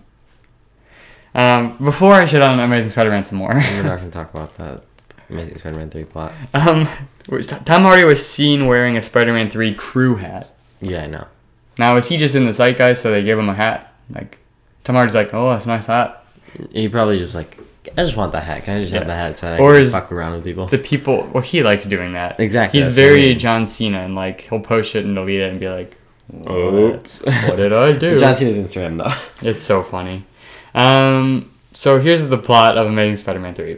Um. Before I shit on Amazing Spider-Man some more. We're not going to talk about that Amazing Spider-Man three plot. um. Tom Hardy was seen wearing a Spider-Man three crew hat. Yeah, I know. Now is he just in the zeitgeist, so they give him a hat? Like, Tom Hardy's like, oh, that's a nice hat. He probably just like, I just want that hat. Can I just Yeah. have the hat so I Or can is fuck around with people? The people, well, he likes doing that. Exactly, He's that's what I very mean. John Cena, and like he'll post shit and delete it and be like, what, Oops. what did I do? John Cena's Instagram though. It's so funny. Um, so here's the plot of Amazing Spider-Man three.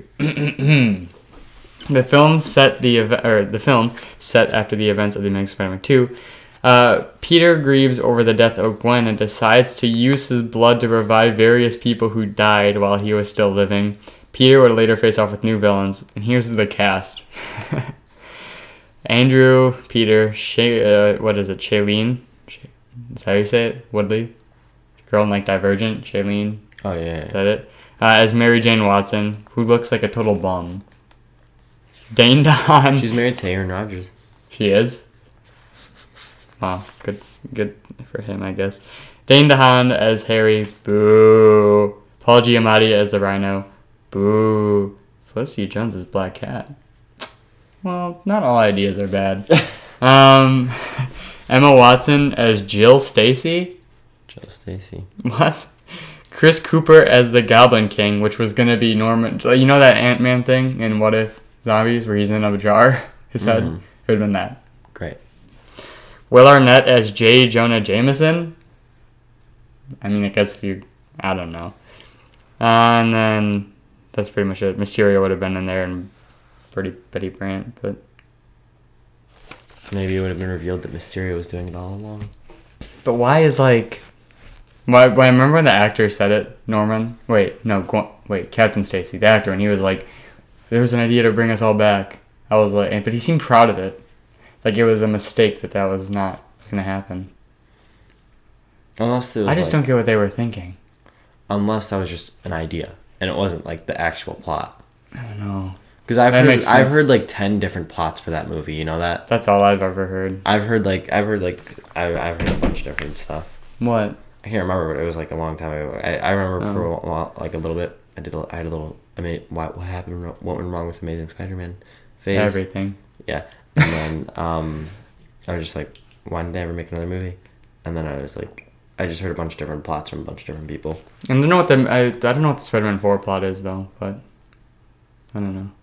the film set the ev- or the film set after the events of the Amazing Spider-Man two. Uh, Peter grieves over the death of Gwen and decides to use his blood to revive various people who died while he was still living. Peter would later face off with new villains, and here's the cast: Andrew, Peter, Shay, uh, what is it, Shailene? Shay- Is that how you say it? Woodley, girl in like Divergent, Shailene. Oh yeah. Is that it? Uh, as Mary Jane Watson, who looks like a total bum. Dane DeHaan. She's married to Aaron Rodgers. She is. Wow, good, good for him, I guess. Dane DeHaan as Harry. Boo. Paul Giamatti as the Rhino. Boo. Felicity Jones as Black Cat. Well, not all ideas are bad. um, Emma Watson as Jill Stacy. Jill Stacy. What? Chris Cooper as the Goblin King, which was gonna be Norman. You know that Ant-Man thing in What If Zombies, where he's in a jar, his head. Mhm. It would have been that. Great. Will Arnett as J. Jonah Jameson. I mean, I guess if you, I don't know. Uh, and then that's pretty much it. Mysterio would have been in there, and pretty Betty Brant, but Maybe it would have been revealed that Mysterio was doing it all along. but why is like, why? When I remember when the actor said it, Norman. Wait, no, Gw- wait, Captain Stacy, the actor, and he was like, "There was an idea to bring us all back." I was like, but he seemed proud of it. Like it was a mistake that that was not going to happen. Unless it was I just like, don't get what they were thinking. Unless that was just an idea and it wasn't like the actual plot. I don't know. Because I've That heard makes I've sense. heard like ten different plots for that movie. You know that? That's all I've ever heard. I've heard like I've heard like I've I've heard a bunch of different stuff. What? I can't remember, but it was like a long time ago. I, I remember Oh. for a while, like a little bit. I did. A, I had a little. I mean, what what happened? What went wrong with Amazing Spider-Man phase? Everything. Yeah, and then um, I was just like, why didn't they ever make another movie? And then I was like, I just heard a bunch of different plots from a bunch of different people. And I don't know what the I, I don't know what the Spider-Man four plot is though, but I don't know.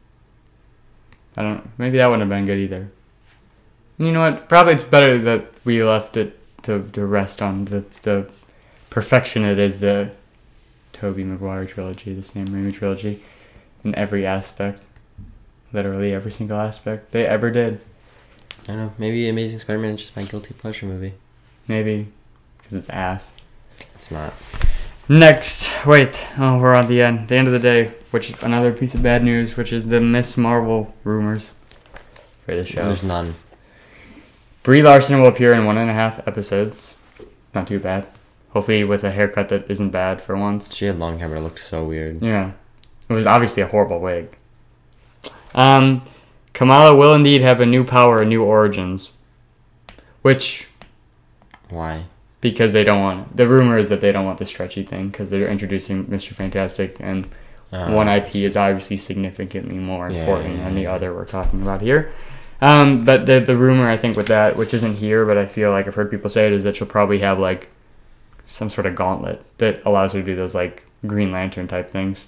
I don't. Maybe that wouldn't have been good either. And you know what? Probably it's better that we left it to, to rest on the the perfection it is the Tobey Maguire trilogy, the Sam Raimi trilogy, in every aspect, literally every single aspect they ever did. I don't know. Maybe Amazing Spider-Man is just my guilty pleasure movie. Maybe because it's ass. It's not. Next, wait. Oh, we're on the end. The end of the day, which is another piece of bad news, which is the Miss Marvel rumors for the show. There's none. Brie Larson will appear in one and a half episodes. Not too bad. Hopefully with a haircut that isn't bad for once. She had long hair, but it looked so weird. Yeah. It was obviously a horrible wig. Um, Kamala will indeed have a new power, new origins. Which, Why? because they don't want... The rumor is that they don't want the stretchy thing, because they're introducing Mister Fantastic, and Uh, one I P is obviously significantly more Yeah, important yeah, than the yeah. other we're talking about here. Um, but the the rumor, I think, with that, which isn't here, but I feel like I've heard people say it, is that she'll probably have, like, some sort of gauntlet that allows her to do those, like, Green Lantern type things.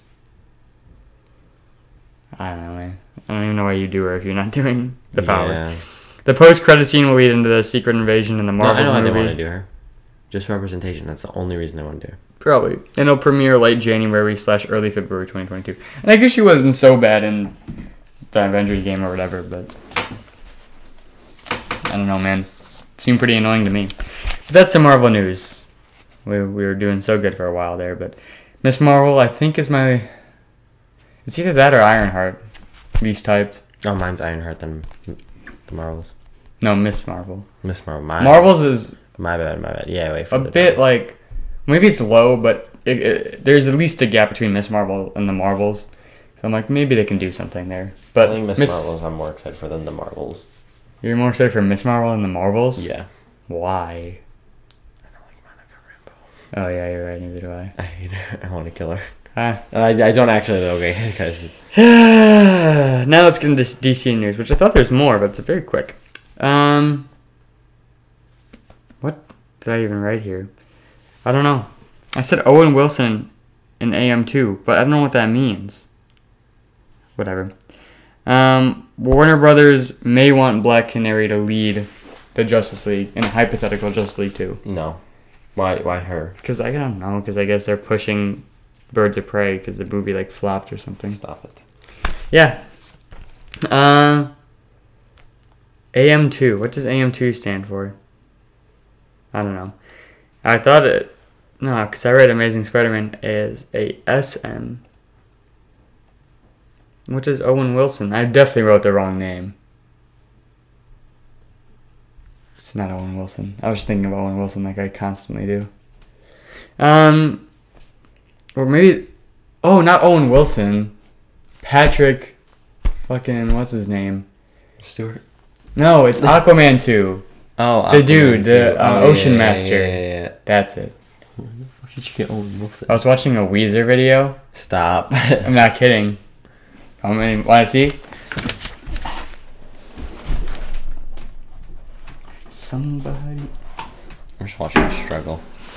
I don't know, man. I don't even know why you do her if you're not doing the power. Yeah. The post-credit scene will lead into the secret invasion in the No, I Marvels know why they movie. want to do her. Just representation. That's the only reason they want to do her. Probably. And it'll premiere late January slash early February twenty twenty-two. And I guess she wasn't so bad in the Avengers game or whatever, but I don't know, man. Seemed pretty annoying to me. But that's the Marvel news. We, we were doing so good for a while there, but Miss Marvel, I think, is my... It's either that or Ironheart. Least typed. Oh, mine's Ironheart than the Marvels. No, Miss Marvel. Miss Marvel. My, Marvel's is My bad, my bad. Yeah, wait for a the bit bad. like... Maybe it's low, but it, it, there's at least a gap between Miss Marvel and the Marvels. So I'm like, maybe they can do something there. But I think Miss Marvels I'm more excited for than the Marvels. You're more excited for Miss Marvel than the Marvels? Yeah. Why? I don't like Monica Rambeau. Oh, yeah, you're right. Neither do I. I hate her. I want to kill her. Ah. And I, I don't actually though, okay? Because Now let's get into D C news, which I thought there's more, but it's very quick. Um, what did I even write here? I don't know. I said Owen Wilson in A M two, but I don't know what that means. Whatever. Um, Warner Brothers may want Black Canary to lead the Justice League in a hypothetical Justice League two. no. Why? Why her? Because I don't know. Because I guess they're pushing Birds of Prey because the movie like flopped or something. Stop it. Yeah. Uh, A M two. What does A M two stand for? I don't know. I thought it... No, because I read Amazing Spider-Man as a S M. What is Owen Wilson? I definitely wrote the wrong name. It's not Owen Wilson. I was thinking of Owen Wilson like I constantly do. Um... Or maybe... Oh, not Owen Wilson. Patrick... Fucking... What's his name? Stewart. No, it's Aquaman two. Oh, The Aquaman dude, the, too. uh, Oh, Ocean yeah, Master. Yeah, yeah, yeah. That's it. Where the fuck did you get Owen Wilson? I was watching a Weezer video. Stop. I'm not kidding. I mean, want to see? Somebody... I'm just watching her struggle.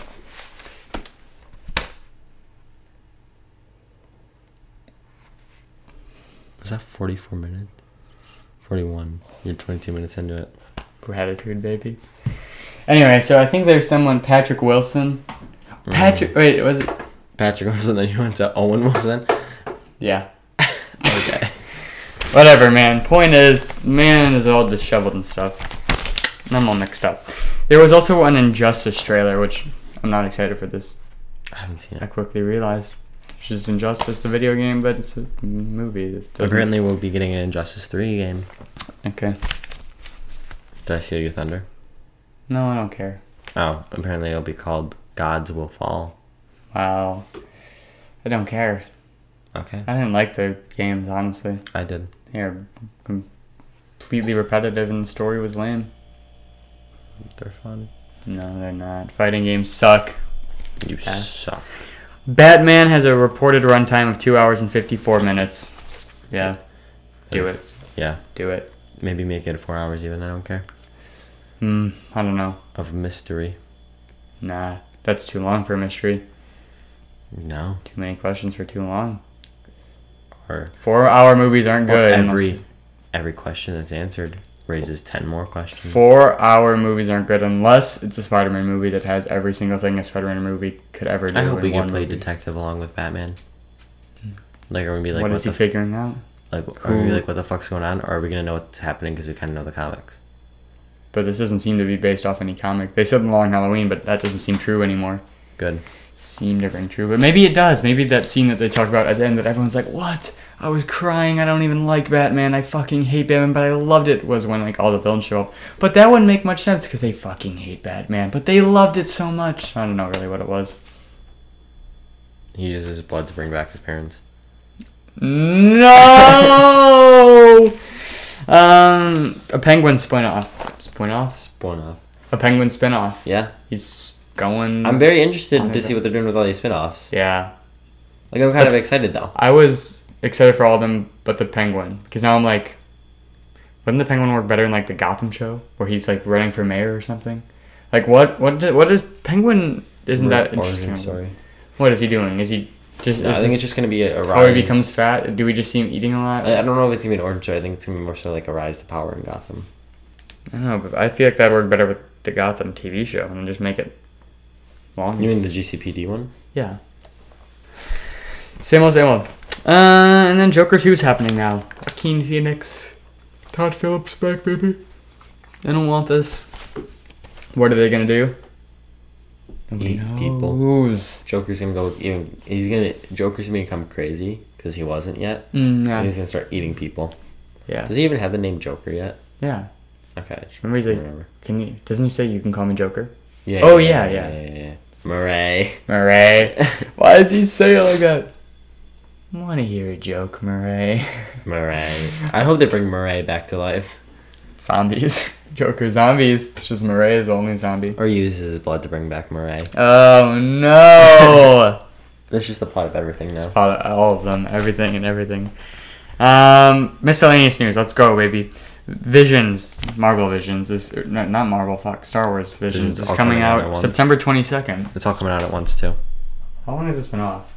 Was that forty-four minutes? forty-one. You're twenty-two minutes into it. Gratitude, baby. Anyway, so I think there's someone, Patrick Wilson. Patrick... Wait, was it... Patrick Wilson, then you went to Owen Wilson? Yeah. Okay. Whatever, man. Point is, man is all disheveled and stuff. I'm all mixed up. There was also an Injustice trailer, which I'm not excited for this. I haven't seen I it. quickly realized. which is Injustice, the video game, but it's a movie. It doesn't- Apparently, we'll be getting an Injustice three game. Okay. Did I steal your thunder? No, I don't care. Oh, apparently it'll be called Gods Will Fall. Wow. I don't care. Okay. I didn't like the games, honestly. I did. They're completely repetitive and the story was lame. They're fun. No, they're not. Fighting games suck. You Yeah. suck. Batman has a reported runtime of two hours and fifty-four minutes. Yeah. Do it. Yeah. Do it. Maybe make it four hours even. I don't care. Hmm. I don't know. Of mystery. Nah. That's too long for a mystery. No. Too many questions for too long. Or Four-hour movies aren't good. every unless- every question that's answered raises ten more questions. Four-hour movies aren't good unless it's a Spider-Man movie that has every single thing a Spider-Man movie could ever do. I hope in we one can play movie. detective along with Batman. Like, are we gonna be like, what what is he the f- figuring out? like, are we gonna be Who- like, what the fuck's going on, or are we gonna know what's happening because we kind of know the comics? But this doesn't seem to be based off any comic. They said in Long Halloween, but that doesn't seem true anymore. Good. Seemed to ring true, but maybe it does. Maybe that scene that they talk about at the end that everyone's like, "What? I was crying. I don't even like Batman. I fucking hate Batman, but I loved it." Was when like all the villains show up. But that wouldn't make much sense because they fucking hate Batman, but they loved it so much. I don't know really what it was. He uses his blood to bring back his parents. No. um, a Penguin spin-off. Spin-off? Spawn off. A Penguin spin-off. Yeah. He's going. I'm very interested on to his see what they're doing with all these spin-offs. Yeah. Like, I'm kind of excited though. I was excited for all of them, but the Penguin, because now I'm like, wouldn't the Penguin work better in like the Gotham show where he's like running for mayor or something? Like what? What? do- What is Penguin? Isn't that interesting? Origin story. What is he doing? Is he just? No, is I think this it's just gonna be a, a rise. how he becomes fat? Do we just see him eating a lot? I, I don't know if it's gonna be an origin story. I think it's gonna be more so like a rise to power in Gotham. I don't know, but I feel like that'd work better with the Gotham T V show and just make it long. You mean the G C P D one? Yeah. Same old, same old. Uh, and then Joker two is happening now. Joaquin Phoenix. Todd Phillips back, baby. I don't want this. What are they gonna do? Eat people. knows. Joker's gonna go even. He's gonna. Joker's gonna become crazy because he wasn't yet. Mm, And yeah. he's gonna start eating people. Yeah. Does he even have the name Joker yet? Yeah. Okay. I just Remember he's like, remember. can you? Doesn't he say you can call me Joker? Yeah. Oh, yeah, yeah, yeah, yeah, yeah. Murray. Murray. Why does he say it like that? I want to hear a joke, Murray. Murray. I hope they bring Murray back to life. Zombies. Joker zombies. It's just Murray is the only zombie. Or uses his blood to bring back Murray. Oh no! That's just the plot of everything now. All all of them, everything and everything. Um, miscellaneous news. Let's go, baby. Visions, Marvel Visions is er, no, not Marvel. Fuck, Star Wars Visions Visions is all coming coming out at out once. September twenty second. It's all coming out at once too. How long has this been off?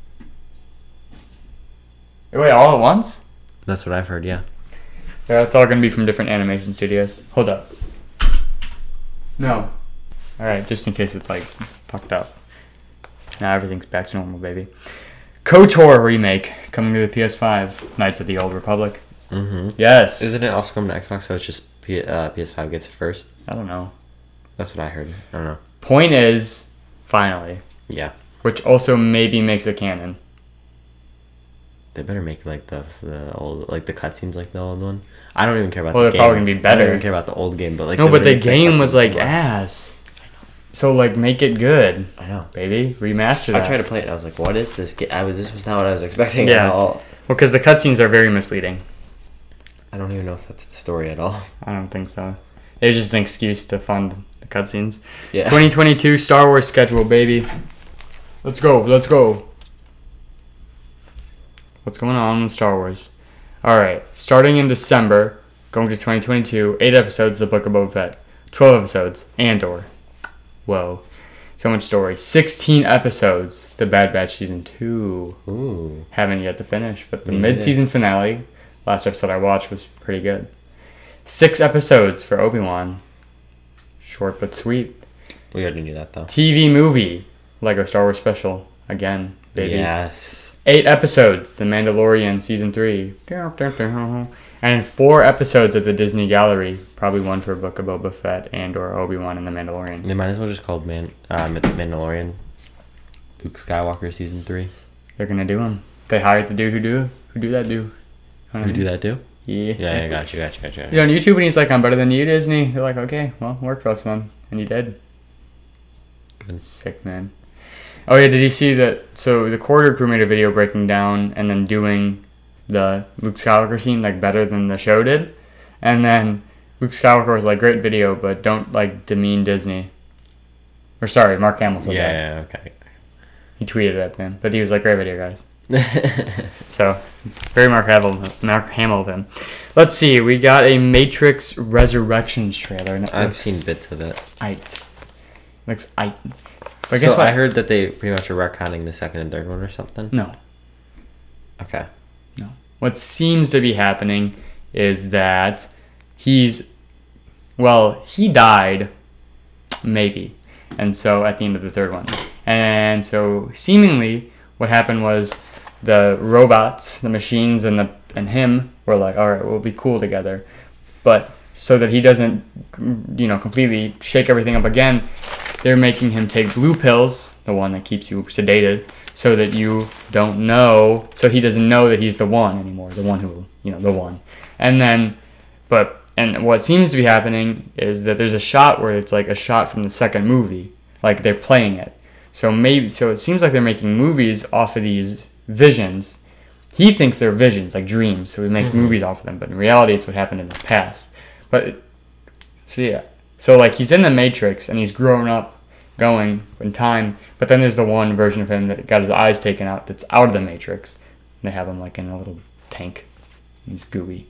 Wait, all at once? That's what I've heard. Yeah. Yeah, it's all gonna be from different animation studios. Hold up. No. All right, just in case it's like fucked up. Now everything's back to normal, baby. KOTOR remake coming to the P S five. Knights of the Old Republic. Mm-hmm. Yes. Isn't it also coming to Xbox? So it's just P- uh, P S five gets it first. I don't know. That's what I heard. I don't know. Point is, finally, Yeah. which also maybe makes it canon. They better make like the the old like the cutscenes like the old one. I don't even care about Well, the they're game. probably gonna be I don't better. even care about the old game, but like No, they but the better make game was cutscenes like more. ass. So like, make it good, I know. baby. Remaster I that. tried to play it. And I was like, "What is this game?" I was. This was not what I was expecting Yeah. at all. Well, because the cutscenes are very misleading. I don't even know if that's the story at all. I don't think so. It's just an excuse to fund the cutscenes. Yeah. twenty twenty-two Star Wars schedule, baby. Let's go. Let's go. What's going on with Star Wars? All right. Starting in December, going to twenty twenty-two, eight episodes, The Book of Boba Fett. twelve episodes, Andor. Whoa. So much story. sixteen episodes, The Bad Batch Season two. Ooh. Haven't yet to finish, but the Me neither. mid-season finale, last episode I watched, was pretty good. Six episodes for Obi-Wan. Short but sweet. We already knew that though. T V movie, Lego Star Wars Special. Again, baby. Yes. Eight episodes, The Mandalorian Season three. And four episodes at the Disney Gallery. Probably one for Book of Boba Fett and or Obi-Wan and The Mandalorian. They might as well just call Man uh, Mandalorian Luke Skywalker season three. they're gonna do them. They hired the dude who do who do that do. You know what I Who do mean? that do? Yeah. Yeah, yeah, got you, got you, got you. Got You know, on YouTube, and he's like, "I'm better than you, Disney." They're like, "Okay, well, work for us then," and he did. Good. Sick, man. Oh yeah, did you see that? So the Corridor Crew made a video breaking down and then doing the Luke Skywalker scene like better than the show did, and then Luke Skywalker was like, "Great video, but don't like demean Disney." Or sorry, Mark Hamill said that. Yeah, yeah, okay. He tweeted at them, but he was like, "Great video, guys." So, very Mark Hamill, Mark Hamill of him. Let's see, we got a Matrix Resurrections trailer. And it I've looks seen bits of it. Aight. Looks aight. But guess so what? I heard that they pretty much are retconning the second and third one or something. No. Okay. No. What seems to be happening is that he's, well, he died, maybe. And so at the end of the third one. And so seemingly what happened was the robots, the machines, and the and him were like, all right, we'll be cool together. But so that he doesn't, you know, completely shake everything up again, they're making him take blue pills, the one that keeps you sedated, so that you don't know, so he doesn't know that he's the one anymore, the one who, you know, the one. And then, but, and what seems to be happening is that there's a shot where it's like a shot from the second movie, like they're playing it. So maybe, so it seems like they're making movies off of these visions. He thinks they're visions, like dreams, so he makes Mm-hmm. movies off of them, but in reality it's what happened in the past. But, so yeah. So like he's in the Matrix and he's grown up going in time, but then there's the one version of him that got his eyes taken out that's out of the Matrix. They have him like in a little tank. He's gooey.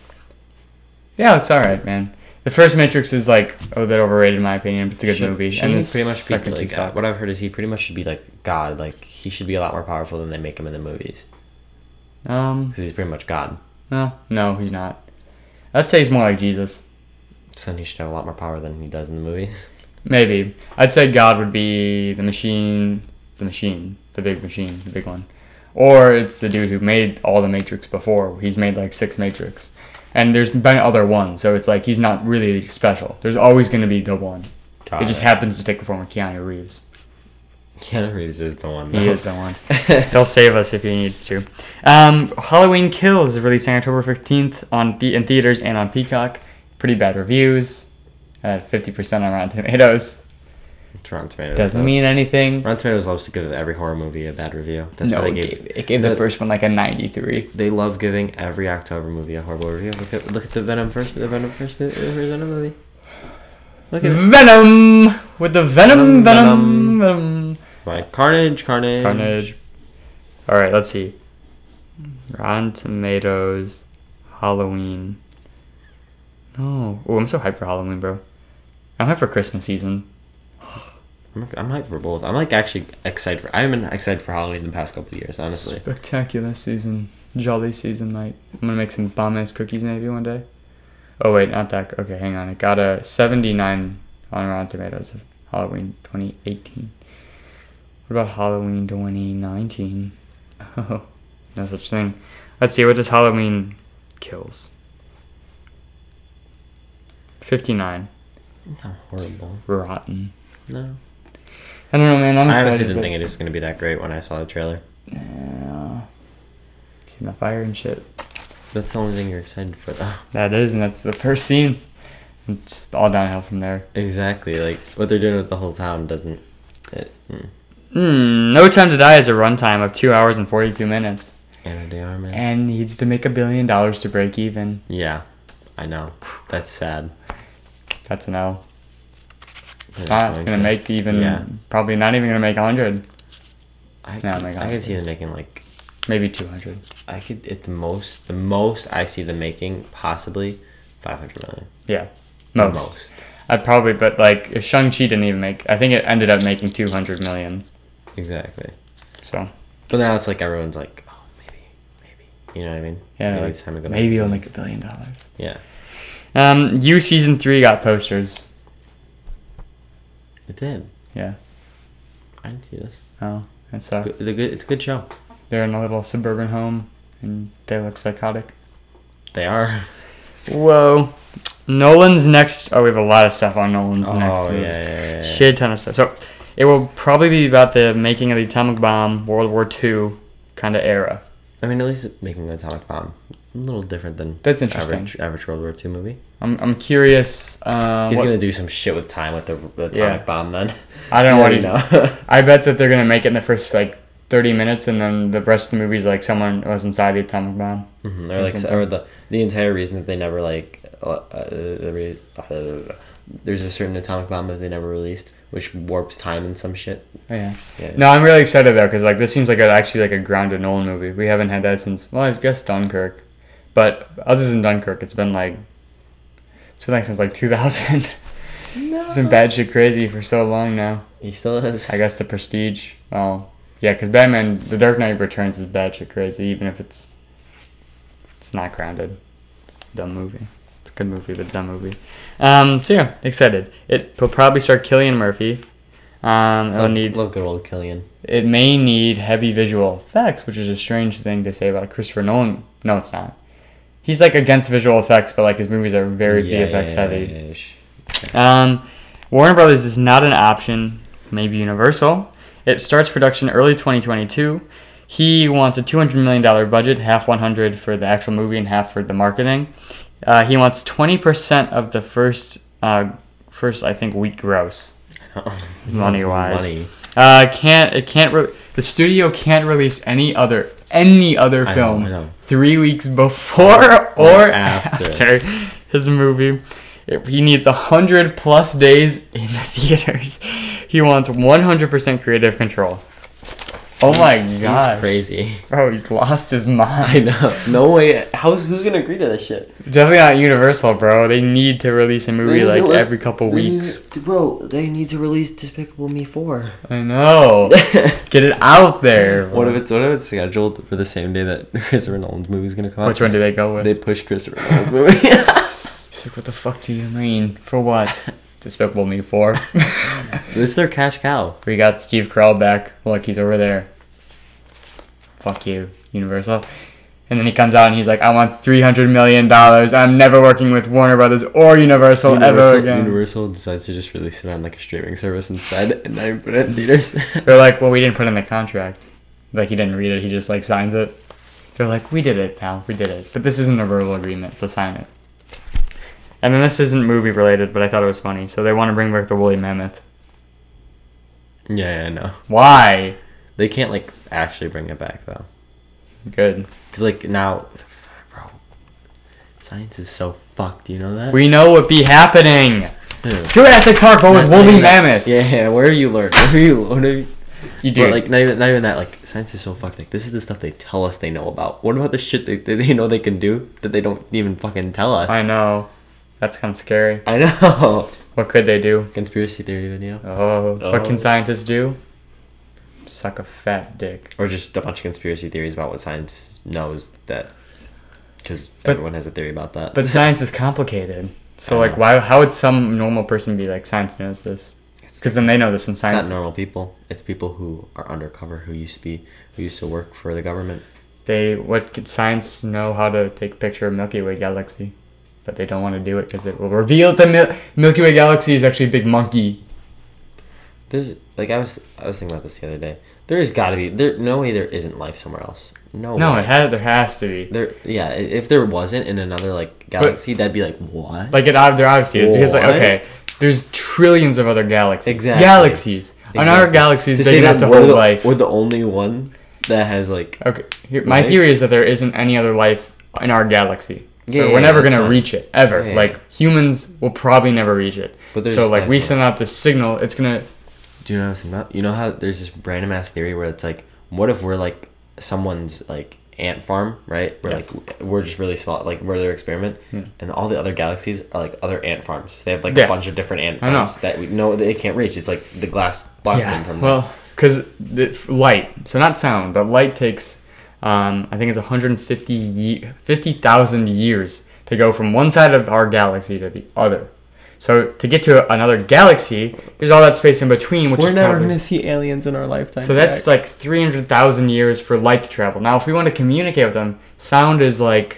Yeah, it's alright, man. The first Matrix is like a little bit overrated in my opinion, but it's a good Should- movie. should And he this pretty much be second two like suck. God? What I've heard is he pretty much should be like God. Like he should be a lot more powerful than they make him in the movies Um, because he's pretty much God. no, no, he's not. I'd say he's more like Jesus. So then he should have a lot more power than he does in the movies. Maybe. I'd say God would be the machine, the machine, the big machine, the big one. Or it's the dude who made all the Matrix before. He's made like six Matrix. And there's been other ones, so it's like he's not really special. There's always going to be the one. God. It just happens to take the form of Keanu Reeves. Keanu Reeves is the one. He though. is the one. He'll save us if he needs to. Um, Halloween Kills is releasing October fifteenth on the- in theaters and on Peacock. Pretty bad reviews. At fifty percent on Rotten Tomatoes. It's Rotten Tomatoes. Doesn't though. mean anything. Rotten Tomatoes loves to give every horror movie a bad review. That's No, why it they gave, gave. it gave the, the- first one like a ninety-three. They love giving every October movie a horrible review. Look at look at the Venom first, the Venom first, the Venom movie. Look at it. Venom! With the Venom, Venom, Venom, Venom. Like Carnage, Carnage, Carnage. Alright, let's see. Rotten Tomatoes. Halloween. No. Oh, I'm so hyped for Halloween, bro. I'm hyped for Christmas season. I'm, I'm hyped for both. I'm like actually excited for. I've been excited for Halloween the past couple of years, honestly. Spectacular season. Jolly season, mate. I'm gonna make some bomb ass cookies maybe one day. Oh wait, not that. Okay, hang on. It got a seventy-nine on Rotten Tomatoes of Halloween twenty eighteen. What about Halloween twenty nineteen? Oh, no such thing. Let's see. What does Halloween Kills? fifty-nine. Not horrible. Rotten. No. I don't know, man. I'm I excited. honestly didn't but- think it was gonna be that great when I saw the trailer. Yeah. See the fire and shit. That's the only thing you're excited for, though. That is, and that's the first scene. And just all downhill from there. Exactly. Like what they're doing with the whole town doesn't. It, mm. Hmm. No Time to Die is a runtime of two hours and forty-two minutes, Anna de Armas. and needs to make a billion dollars to break even. Yeah, I know. That's sad. That's an L. It's It's not going gonna to. make even. Yeah. Probably not even gonna make a hundred. I, No, my I God. could see them making like. Maybe two hundred. I could at the most. The most I see them making possibly five hundred million. Yeah. The Most. most. I'd probably, but like if Shang-Chi didn't even make, I think it ended up making two hundred million. Exactly. So But now it's like everyone's like, oh, maybe, maybe. You know what I mean? yeah, Maybe like, it's time to go. maybe back. it'll make a billion dollars. Yeah, Um, You season three got posters. it did. Yeah. I didn't see this. Oh, that sucks. Good, the good, it's a good show. They're in a little suburban home, and they look psychotic. They are. Whoa. Nolan's next. Oh, we have a lot of stuff on Nolan's Oh next. yeah, movie. yeah, yeah, yeah. Shit ton of stuff. So, it will probably be about the making of the atomic bomb, World War Two, kind of era. I mean, at least it's making an atomic bomb. A little different than That's interesting. average, average World War Two movie. I'm I'm curious. Uh, He's what- gonna do some shit with time with the, the atomic Yeah. bomb. Then I don't know what You he's. know. I bet that they're gonna make it in the first like thirty minutes, and then the rest of the movie's like someone was inside the atomic bomb. Mhm, Or like, Something. or the the entire reason that they never like, uh, uh, the re- uh, there's a certain atomic bomb that they never released, which warps time and some shit. Oh, yeah. Yeah. No, I'm really excited though, because like this seems like a, actually like a grounded Nolan movie. We haven't had that since, well, I guess Dunkirk, but other than Dunkirk, it's been like it's been like since like two thousand. It's been bad shit crazy for so long now. He still is. I guess The Prestige. Well, yeah, because Batman: The Dark Knight Returns is bad shit crazy, even if it's it's not grounded. It's a dumb movie. It's a good movie, but dumb movie. Um, so yeah, excited. It will probably start Cillian Murphy. Um, it'll Love, need. love good old Killian. It may need heavy visual effects, which is a strange thing to say about Christopher Nolan. No, it's not. He's like against visual effects, but like his movies are very Yeah, V F X yeah, heavy. yeah, yeah, sh- Um, Warner Brothers is not an option. Maybe Universal. It starts production early twenty twenty-two. He wants a two hundred million dollars budget, half one hundred for the actual movie and half for the marketing. Uh, he wants twenty percent of the first, uh, first I think week gross, money wise. Money. Uh, can't it can't re- the studio can't release any other any other I know, film I know. three weeks before or, Or after. after. his movie. It- he needs a hundred plus days in the theaters. He wants one hundred percent creative control. Oh my He's- god, He's crazy. bro! He's lost his I mind. know. No way. How's who's gonna agree to this shit? Definitely not Universal, bro. They need to release a movie like every couple weeks. Bro, they need to release Despicable Me four. I know. Get it out there. What if it's what if it's scheduled for the same day that Christopher Nolan's movie's gonna come out? Which one do they go with? They push Christopher Nolan's movie. She's like, what the fuck do you mean? For what? Despicable Me four. This is their cash cow. We got Steve Carell back. Look, he's over there. Fuck you, Universal. And then he comes out and he's like, I want three hundred million dollars. I'm never working with Warner Brothers or Universal, ever Universal, again. Universal decides to just release it on like a streaming service instead, and not even put it in theaters. They're like, well, we didn't put it in the contract. Like, he didn't read it. He just, like, signs it. They're like, we did it, pal. We did it. But this isn't a verbal agreement, so sign it. And then this isn't movie related, but I thought it was funny. So they want to bring back the woolly mammoth. yeah, yeah, I know. Why? They can't like actually bring it back though, Good. because like now, bro, science is so fucked. You know that? We know what be happening. Dude. Jurassic Park, but with Not- not woolly even that- mammoths. Yeah, yeah. Where have you learned? Where have you? What have you? You But do. like not even not even that. Like science is so fucked. Like this is the stuff they tell us they know about. What about the shit they they, they know they can do that they don't even fucking tell us? I know. That's kind of scary. I know. What could they do? Conspiracy theory video, Oh, what Oh. can scientists do? Suck a fat dick. or just a bunch of conspiracy theories about what science knows that, because But- everyone has a theory about that. But science is complicated. So, I like, know. why? How would some normal person be like, science knows this? Because then they know this in It's science. not normal people. It's people who are undercover, who used to be, who used to work for the government. They what could science know how to take a picture of Milky Way galaxy, but they don't want to do it because it will reveal that the Mil- Milky Way galaxy is actually a big monkey. There's like I was I was thinking about this the other day. There's got to be there. No way there isn't life somewhere else. No. No, way. it had there has to be. There. Yeah. i- If there wasn't in another like galaxy, that'd be like what? Like it, ob- there obviously is because like What? okay, there's trillions of other galaxies. Exactly. Galaxies. On our Exactly. galaxies, To big say enough that to we're hold the, life. We're the only one that has like. Okay, here, my Right? theory is that there isn't any other life in our galaxy. Yeah, So yeah, we're never that's gonna fine. reach it ever. Yeah, yeah. Like humans will probably never reach it. But there's So like we life send out this signal, it's gonna. Do you know what I was thinking about? You know how there's this random ass theory where it's like, what if we're like someone's like ant farm, right? Where Yeah. like we're just really small, like we're their experiment, Yeah. and all the other galaxies are like other ant farms. They have like Yeah. a bunch of different ant I know. farms that we know they can't reach. It's like the glass blocks them from. Well, because light, so not sound, but light takes, um, I think it's one hundred fifty ye- fifty thousand years to go from one side of our galaxy to the other. So to get to another galaxy, there's all that space in between, which we're is never probably, gonna see aliens in our lifetime. so that's Jack. like three hundred thousand years for light to travel. Now, if we want to communicate with them, sound is like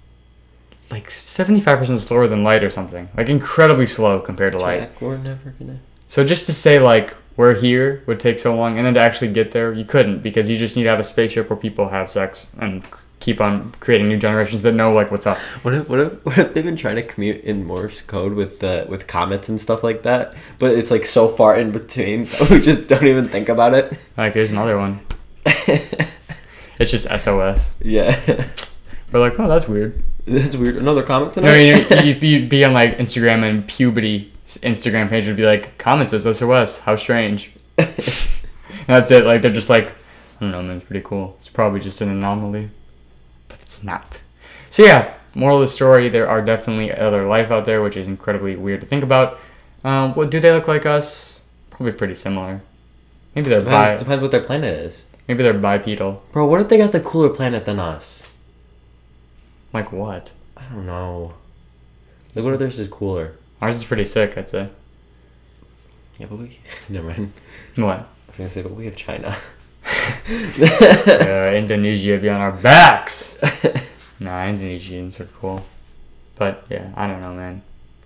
like seventy-five percent slower than light or something. Like incredibly slow compared to light. Jack, we're never gonna. So just to say like where here would take so long, and then to actually get there, you couldn't, because you just need to have a spaceship where people have sex and keep on creating new generations that know like what's up. What if what if what if they've been trying to commute in Morse code with the with comets and stuff like that, but it's like so far in between that we just don't even think about it. Like there's another one. It's just S O S. Yeah. We're like, oh, that's weird. That's weird. Another comment No, tonight. you, you'd be on like Instagram, and puberty Instagram page would be like, comments says S O S. How strange. That's it. Like they're just like, I don't know, man. It's pretty cool. It's probably just an anomaly, but it's not. So yeah, moral of the story: there are definitely other life out there, which is incredibly weird to think about. Um, what do they look like us? Probably pretty similar. Maybe they're Depends, bi- depends what their planet is. Maybe they're bipedal. Bro, what if they got the cooler planet than us? Like what? I don't know. Like, what if theirs is cooler? Ours is pretty sick, I'd say. Yeah, but we... Never mind. What? I was going to say, but we have China. uh, Indonesia be on our backs. Nah, Indonesians are cool. But, yeah, I don't know, man.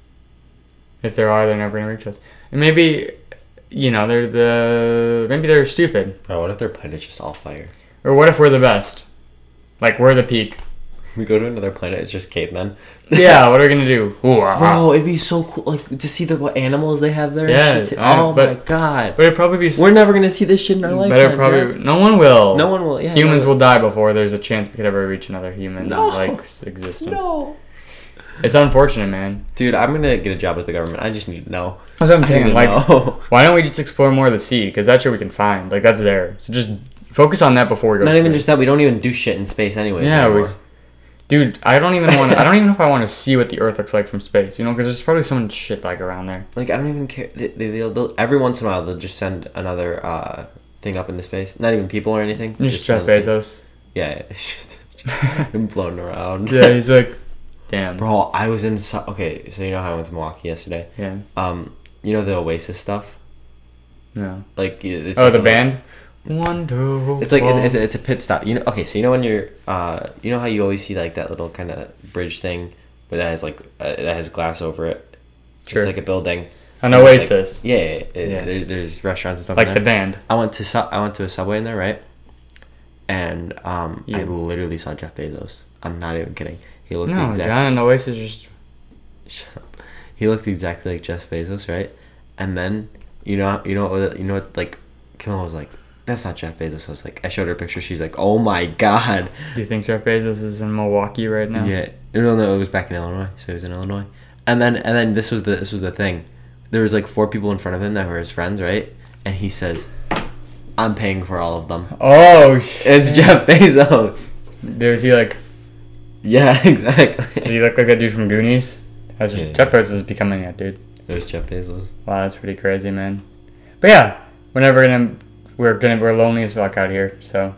If there are, they're never going to reach us. And maybe, you know, they're the... Maybe they're stupid. Bro, what if their planet's just all fire? Or what if we're the best? Like, we're the peak. We go to another planet, it's just cavemen. Yeah, what are we going to do? Ooh, ah. Bro, it'd be so cool, like, to see the what animals they have there. Yeah, and shit too. I- Oh, but- my God. But it'd probably be... We're never going to see this shit in our life. Better probably... No one will. No one will, yeah. Humans no. will die before there's a chance we could ever reach another human No. like existence. No. It's unfortunate, man. Dude, I'm going to get a job with the government. I just need to know. That's what I'm I saying. need to Like, know. why don't we just explore more of the sea? Because that's what we can find. Like, that's there. So just focus on that before we go. Not to even space. just that, we don't even do shit in space anyways. Yeah, anymore. we. Dude, I don't even want. I don't even know if I want to see what the Earth looks like from space. You know, because there's probably so much shit like around there. Like, I don't even care. They, they, they'll, they'll, every once in a while, they'll just send another uh, thing up into space. Not even people or anything. Just Jeff another thing. Bezos. Yeah. yeah. Him floating around. Yeah, he's like, damn. Bro, I was in... So- okay, so you know how I went to Milwaukee yesterday? Yeah. Um, you know the Oasis stuff? No. Like, it's Oh, like the a- band. Wonderful. It's like it's, it's, it's a pit stop. You know, okay. So you know when you're, uh, you know how you always see like that little kind of bridge thing, but that has like uh, that has glass over it. Sure. It's like a building. An And, Oasis. Like, yeah, yeah, yeah. Yeah. There, there's restaurants and stuff. Like in the there. band. I went to su- I went to a Subway in there, right? And um, I Yeah. literally saw Jeff Bezos. I'm not even kidding. He looked No, exactly. John and Oasis just. Shut up. He looked exactly like Jeff Bezos, right? And then you know, you know, what- you know what? Like, Kim was like, "That's not Jeff Bezos." I was like, I showed her a picture. She's like, "Oh my God." Do you think Jeff Bezos is in Milwaukee right now? Yeah, no, no, it was back in Illinois, so he was in Illinois. And then, and then this was the this was the thing. There was like four people in front of him that were his friends, right? And he says, "I'm paying for all of them." Oh shit. It's Jeff Bezos. Dude, is he like? Yeah, exactly. Does he look like that dude from Goonies? That's just, Yeah. Jeff Bezos is becoming that dude. It was Jeff Bezos. Wow, that's pretty crazy, man. But yeah, we're never gonna. We're gonna. We're lonely as fuck out here. So,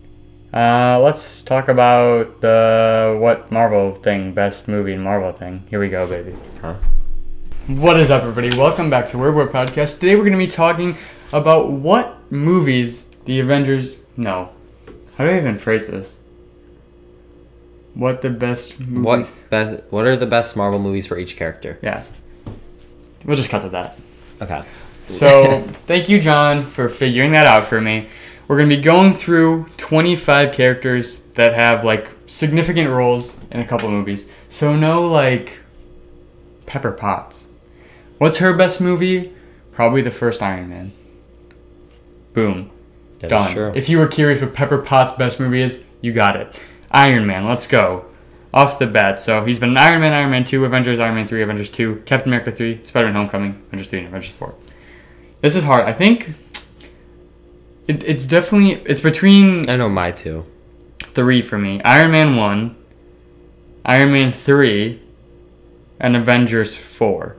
uh, let's talk about the what Marvel thing, best movie in Marvel thing. Here we go, baby. Huh? What is up, everybody? Welcome back to Word War Podcast. Today we're gonna be talking about what movies the Avengers. No, how do I even phrase this? What the best movies? What best? What are the best Marvel movies for each character? Yeah, we'll just cut to that. Okay. So, thank you, John, for figuring that out for me. We're going to be going through twenty-five characters that have, like, significant roles in a couple movies. So, no, like, Pepper Potts. What's her best movie? Probably the first Iron Man. Boom. That is Done. true. If you were curious what Pepper Potts' best movie is, you got it. Iron Man, let's go. Off the bat. So, he's been in Iron Man, Iron Man two, Avengers, Iron Man three, Avengers two, Captain America three, Spider-Man Homecoming, Avengers three, and Avengers four. This is hard. I think it, it's definitely it's between I know my two. three for me. Iron Man one, Iron Man three, and Avengers four.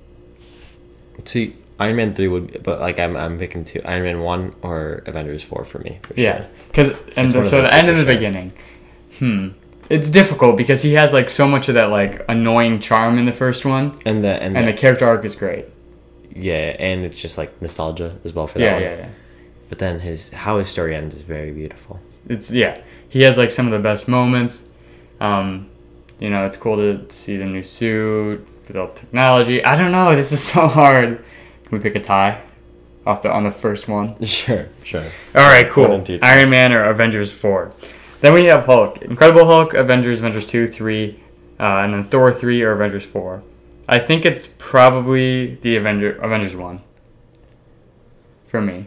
See, Iron Man three would, be, but like I'm, I'm picking two. Iron Man one or Avengers four for me. For Yeah, sure. because and It's one the, of so those the end two and the for sure. beginning. Hmm. It's difficult because he has like so much of that like annoying charm in the first one, And the and, and the, the character arc is great. yeah, and it's just like nostalgia as well for that Yeah, one. yeah, yeah. But then his how his story ends is very beautiful. It's yeah. He has like some of the best moments. Um, you know, it's cool to see the new suit with all the technology. I don't know. This is so hard. Can we pick a tie? off the on the first one. Sure, sure. All right, cool. One and two, three. Iron Man or Avengers four. Then we have Hulk, Incredible Hulk, Avengers, Avengers two, three, uh, and then Thor three or Avengers four. I think it's probably the Avenger Avengers one. For me,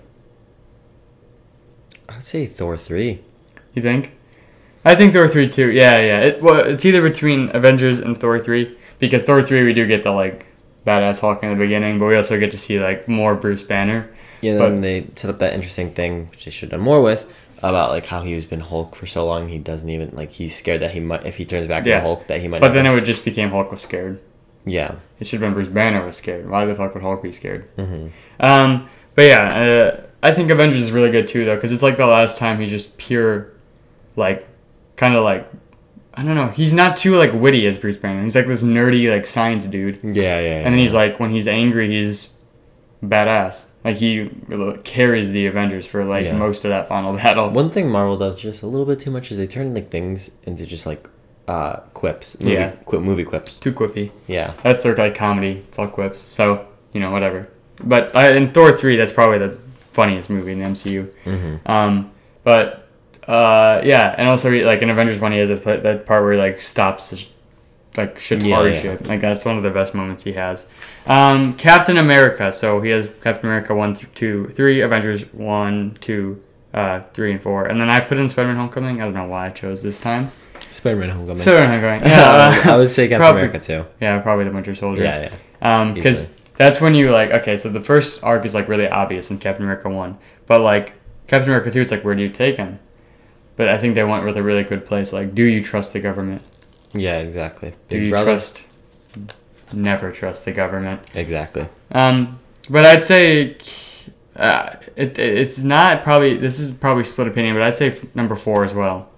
I'd say Thor three. you think? I think Thor three too. Yeah, yeah. It well, it's either between Avengers and Thor three because Thor three we do get the like badass Hulk in the beginning, but we also get to see like more Bruce Banner. Yeah, But- then they set up that interesting thing, which they should have done more with, about like how he's been Hulk for so long. He doesn't even like he's scared that he might if he turns back Yeah. into Hulk that he might. But not- then it would just became Hulk was scared. yeah. It should have been Bruce Banner was scared. Why the fuck would Hulk be scared? Mm-hmm. Um, but yeah, uh, I think Avengers is really good too though because it's like the last time he's just pure, like, kind of like, I don't know. He's not too like witty as Bruce Banner. He's like this nerdy like science dude. Yeah, yeah, yeah. And then he's like, when he's angry, he's badass. Like he really carries the Avengers for like Yeah. most of that final battle. One thing Marvel does just a little bit too much is they turn like things into just like uh quips. Movie, Yeah. Quip movie quips. Too quippy. Yeah. That's sort of like comedy. It's all quips. So you know whatever. But uh, in Thor three, that's probably the funniest movie in the M C U. Mm-hmm. Um, but uh, yeah, and also like in Avengers one, he has that that part where he like stops the sh- like Chitauri Yeah, yeah. ship. Like that's one of the best moments he has. Um, Captain America. So he has Captain America one, th- two, three. Avengers one, two, uh, three, and four. And then I put in Spider-Man: Homecoming. I don't know why I chose this time. Spider-Man: Homecoming. Spider-Man: Homecoming. Yeah, Yeah, I would say Captain probably- America too. yeah, probably the Winter Soldier. Yeah, yeah. Um, because Easily. that's when you like okay, so the first arc is like really obvious in Captain America one, but like Captain America two, it's like where do you take him? But I think they went with a really good place. Like, do you trust the government? Yeah, exactly. Do Big you brother. trust? Never trust the government. Exactly. Um, but I'd say uh, it, it's not probably this is probably split opinion, but I'd say f- number four as well.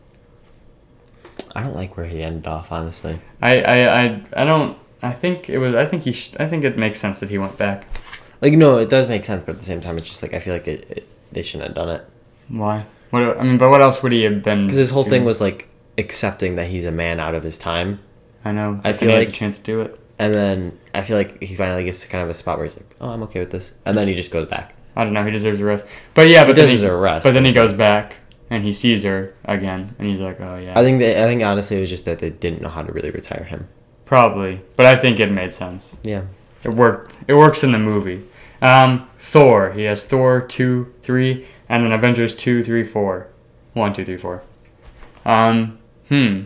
I don't like where he ended off, honestly. I I, I, I don't. I think it was. I think he. Sh- I think it makes sense that he went back. Like, no, it does make sense, but at the same time, it's just like I feel like it, it they shouldn't have done it. Why? What? I mean, but what else would he have been? Because his whole doing? thing was like accepting that he's a man out of his time, I know. I I feel feel he has like- a chance to do it. and then I feel like he finally gets to kind of a spot where he's like, "Oh, I'm okay with this," and then he just goes back. I don't know. He deserves a rest. But yeah, He but does then deserve a rest, But then he but goes back and he sees her again, and he's like, "Oh yeah." I think that I think honestly it was just that they didn't know how to really retire him. Probably, but I think it made sense. Yeah. It worked. It works in the movie. Um, Thor. He has Thor two, three, and then Avengers two, three, four. One, two, three, four. Um, hmm.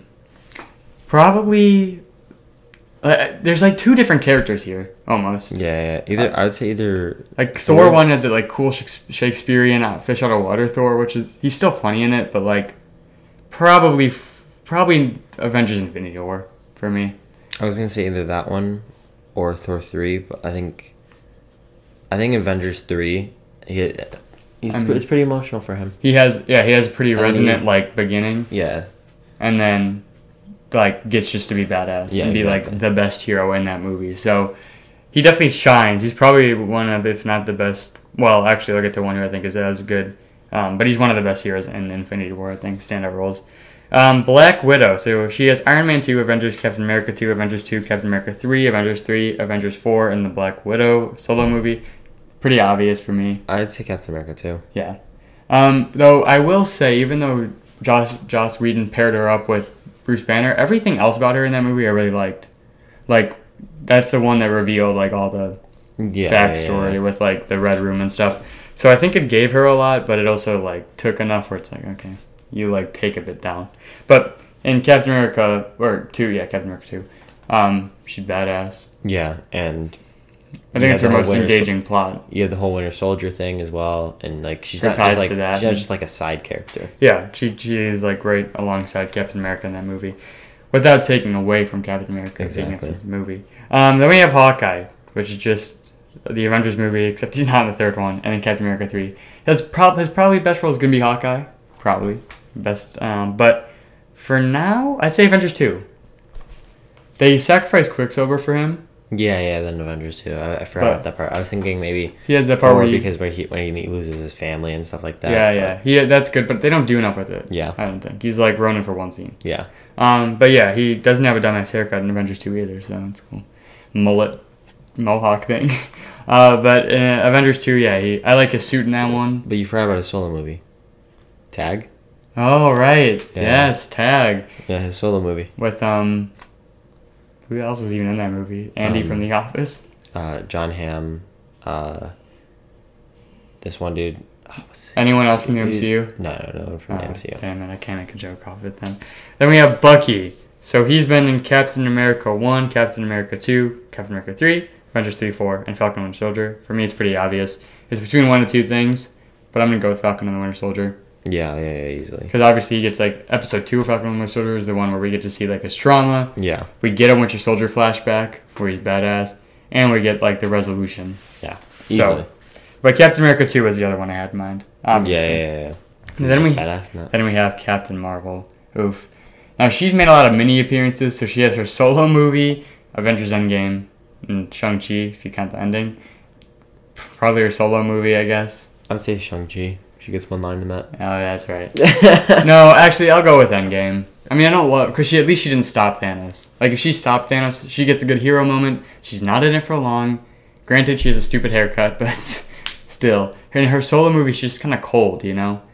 Probably. Uh, there's like two different characters here, almost. Yeah, yeah. Either I would say either Like Thor Thor- one has it like cool Shakes- Shakespearean uh, fish out of water Thor, which is he's still funny in it, but like probably f- probably Avengers Infinity War for me. I was gonna say either that one or Thor three, but I think I think Avengers three. He, he's, I mean- it's pretty emotional for him. He has yeah he has a pretty I mean- resonant like beginning, Yeah, and then like gets just to be badass Yeah, and be exactly. like the best hero in that movie. So he definitely shines. He's probably one of if not the best. Well, actually, I'll get to one who I think is as good. Um, but he's one of the best heroes in Infinity War. I think standout roles. Um, Black Widow. So she has Iron Man two, Avengers, Captain America two, Avengers two, Captain America three, Avengers three, Avengers four, and the Black Widow solo movie. Pretty obvious for me. I'd say Captain America too. Yeah. Um, though I will say, even though Josh Joss Whedon paired her up with Bruce Banner, everything else about her in that movie I really liked. Like, that's the one that revealed like all the Yeah, backstory yeah, yeah. with like the Red Room and stuff. So I think it gave her a lot, but it also like took enough where it's like, okay, you like take a bit down. But in Captain America or two, yeah, Captain America two, um, she's badass. Yeah, and I think Yeah, it's her the whole most Winter Sol- engaging plot. you have the whole Winter Soldier thing as well, and like she's Her not ties just like to that. she's not just like a side character. Yeah, she she is like right alongside Captain America in that movie, without taking away from Captain America. Being Exactly. it's his movie. Um, then we have Hawkeye, which is just the Avengers movie, except he's not in the third one, and then Captain America three. His prob his probably best role is gonna be Hawkeye, probably best. Um, but for now, I'd say Avengers two. They sacrificed Quicksilver for him. Yeah, yeah. Then Avengers too. I, I forgot But- about that part. I was thinking maybe He has that part Thor where he, because where he when he loses his family and stuff like that. yeah, but- yeah, he that's good, but they don't do enough with it. Yeah. I don't think he's like Ronin for one scene. Yeah. Um, but yeah, he doesn't have a dumbass haircut in Avengers two either, so that's cool. Mullet, mohawk thing. Uh, but uh, Avengers two, yeah, he, I like his suit in that one. But you forgot about his solo movie. Tag? Oh, right. Yeah. Yes, Tag. Yeah, his solo movie. With, um, who else is even in that movie? Andy Um, from The Office? Uh, John Hamm. Uh, this one dude. Oh, what's his- Anyone else from the he's- M C U? No, no, no, from Oh, the M C U. damn it, I can't make a joke off it then. Then we have Bucky. So he's been in Captain America one, Captain America two, Captain America three, Avengers three, four, and Falcon and Winter Soldier. For me, it's pretty obvious. It's between one of two things, but I'm going to go with Falcon and the Winter Soldier. Yeah, yeah, yeah, easily. Because obviously he gets, like, episode two of Falcon and the Winter Soldier is the one where we get to see, like, his trauma. Yeah, We get a Winter Soldier flashback where he's badass. And we get, like, the resolution. yeah, So, easily. But Captain America two was the other one I had in mind. Yeah, Obviously. yeah, yeah. yeah. And then we, Badass in that. then we have Captain Marvel. Oof. Now, she's made a lot of mini appearances, so she has her solo movie, Avengers Endgame, and Shang-Chi, if you count the ending. Probably her solo movie, I guess. I would say Shang-Chi. She gets one line in that. Oh, that's right. No, actually, I'll go with Endgame. I mean, I don't love... Because she, at least she didn't stop Thanos. Like, if she stopped Thanos, she gets a good hero moment. She's not in it for long. Granted, she has a stupid haircut, but still. In her solo movie, she's just kind of cold, you know?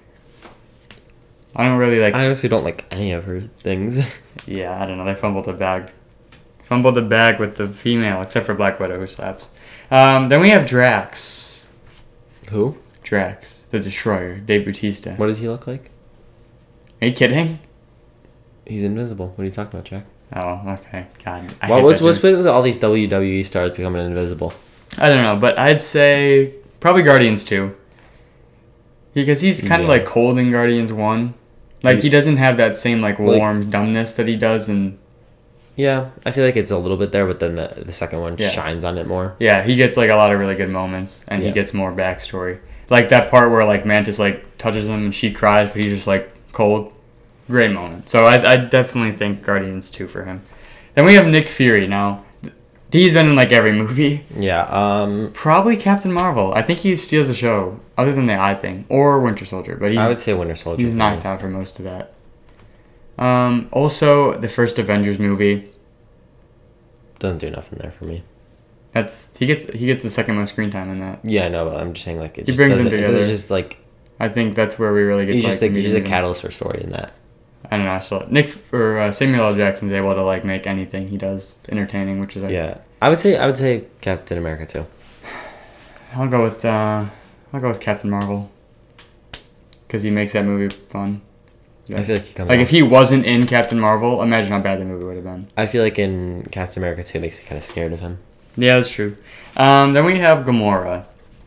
I don't really like... I honestly don't like any of her things. Yeah, I don't know. They fumbled the bag. Fumbled the bag with the female, except for Black Widow, who slaps. Um, then we have Drax. Who? Drax, the Destroyer, Dave Bautista. What does he look like? Are you kidding? He's invisible. What are you talking about, Jack? Oh, okay. God. I Well, hate what's that what's joke. with all these W W E stars becoming invisible? I don't know, but I'd say probably Guardians two. Because he's kind of Yeah. like cold in Guardians one. Like, He- he doesn't have that same, like, Like- warm dumbness that he does in... Yeah, I feel like it's a little bit there, but then the the second one Yeah. shines on it more. Yeah, he gets, like, a lot of really good moments, and he Yeah. gets more backstory. Like, that part where, like, Mantis, like, touches him and she cries, but he's just, like, cold. Great moment. So I, I definitely think Guardians two for him. Then we have Nick Fury. Now, th- he's been in, like, every movie. Yeah. Um, Probably Captain Marvel. I think he steals the show, other than the eye thing. Or Winter Soldier, but he's, I would say Winter Soldier. he's for knocked me. out for most of that. Um, also, the first Avengers movie. Doesn't do nothing there for me. That's he gets he gets the second most screen time in that. Yeah, I know, but I'm just saying like it He just brings them doesn't- it together. doesn't just like I think that's where we really get he's like just like meet he's just a him. catalyst for story in that. I don't know. So Nick or uh, Samuel L. Jackson's able to like make anything he does entertaining, which is like Yeah, I would say I would say Captain America too. I'll go with uh, I'll go with Captain Marvel because he makes that movie fun. I feel like he comes. Like off- if he wasn't in Captain Marvel, imagine how bad the movie would have been. I feel like in Captain America two it makes me kind of scared of him. Yeah, that's true. Um, then we have Gamora.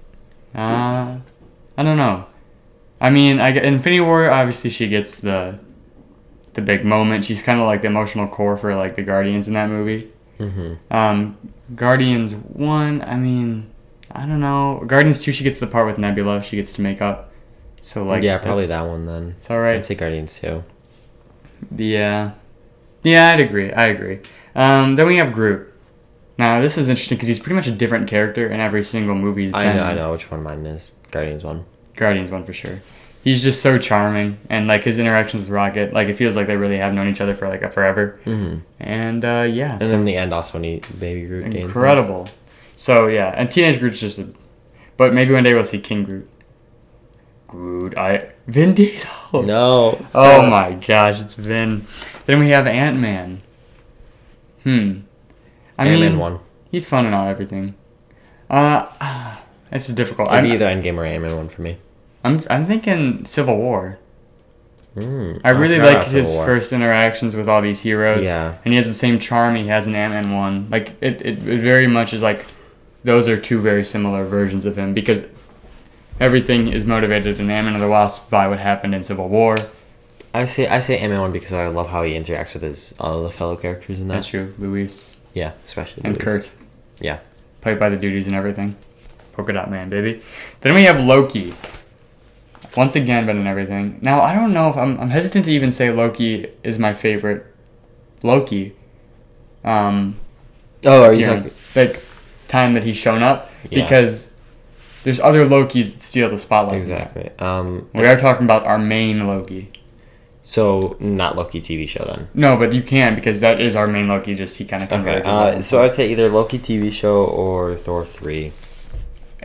Uh, I don't know. I mean, I get Infinity War. Obviously, she gets the the big moment. She's kind of like the emotional core for like the Guardians in that movie. Mm-hmm. Um, Guardians one. I mean, I don't know. Guardians two. She gets the part with Nebula. She gets to make up. So like yeah, probably that's- that one then. It's all right. I'd say Guardians two. Yeah, yeah, I'd agree. I agree. Um, then we have Groot. Now this is interesting because he's pretty much a different character in every single movie. he's I been know, I in. know which one mine is. Guardians one. Guardians one for sure. He's just so charming, and like his interactions with Rocket, like it feels like they really have known each other for like a forever. Mm-hmm. And uh, yeah, And so then the end also when he baby Groot. dances. incredible. So yeah, and Teenage Groot's just a, but maybe one day we'll see King Groot. Groot, I Vin Diesel. No. Oh stop. my gosh, it's Vin. Then we have Ant Man. Hmm. I Ant-Man mean, one. he's fun and all everything. Uh, this is difficult. It'd I'm, be either Endgame or Ant-Man one for me. I'm I'm thinking Civil War. Mm, I really forgot like about Civil his War. first interactions with all these heroes. Yeah. And he has the same charm he has in Ant-Man one. Like, it, it, it very much is like, those are two very similar versions of him because everything is motivated in Ant-Man and the Wasp by what happened in Civil War. I say I say Ant-Man one because I love how he interacts with his all the fellow characters in that. That's true. Luis Yeah, especially and Louis. Kurt. Yeah. Played by the duties and everything. Polka Dot Man, baby. Then we have Loki. Once again, been in everything. Now, I don't know if I'm, I'm hesitant to even say Loki is my favorite Loki. Um, Oh, are you talking? appearance. Like, time that he's shown up. Yeah. Because there's other Lokis that steal the spotlight. Exactly. Um, We are talking about our main Loki. so not Loki T V show then. No, but you can because that is our main Loki. Just he kind of Okay. Uh, so I'd say either Loki T V show or Thor three.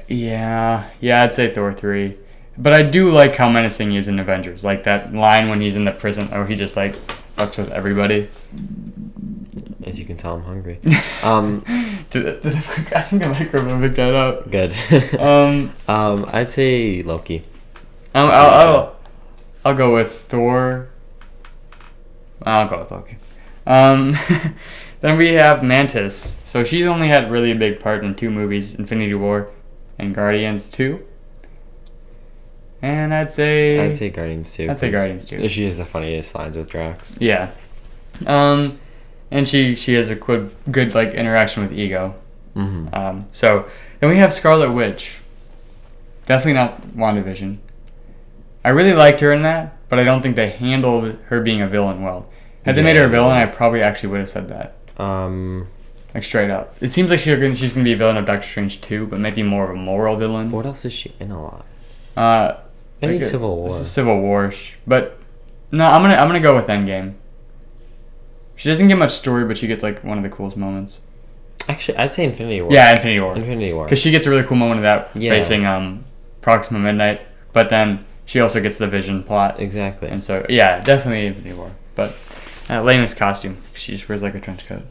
Yeah, yeah, I'd say Thor three. But I do like how menacing he is in Avengers. Like that line when he's in the prison, or he just like fucks with everybody. As you can tell, I'm hungry. Um, Did, did, I think the microphone picked that up. good. Um, um, I'd say Loki. I'll, I'll, I'll, I'll go with Thor. I'll go with Loki. Um, then we have Mantis. So she's only had really a big part in two movies, Infinity War and Guardians two. And I'd say... I'd say Guardians too. I'd say Guardians too. She has the funniest lines with Drax. Yeah. Um, and she, she has a good, good like interaction with Ego. Mm-hmm. Um, so then we have Scarlet Witch. Definitely not WandaVision. I really liked her in that, but I don't think they handled her being a villain well. Had they Yeah. made her a villain, I probably actually would have said that. Um, Like straight up. It seems like she's gonna, she's gonna be a villain of Doctor Strange two, but maybe more of a moral villain. what else is she in a lot? Uh, Maybe like a- Civil War. It's a Civil War, sh- but no, I'm gonna I'm gonna go with Endgame. She doesn't get much story, but she gets like one of the coolest moments. Actually, I'd say Infinity War. Yeah, Infinity War. Infinity War. Because she gets a really cool moment of that Yeah. facing um, Proxima Midnight, but then she also gets the Vision plot. Exactly. And so, yeah, definitely Infinity War. But uh, lamest costume. She just wears like a trench coat.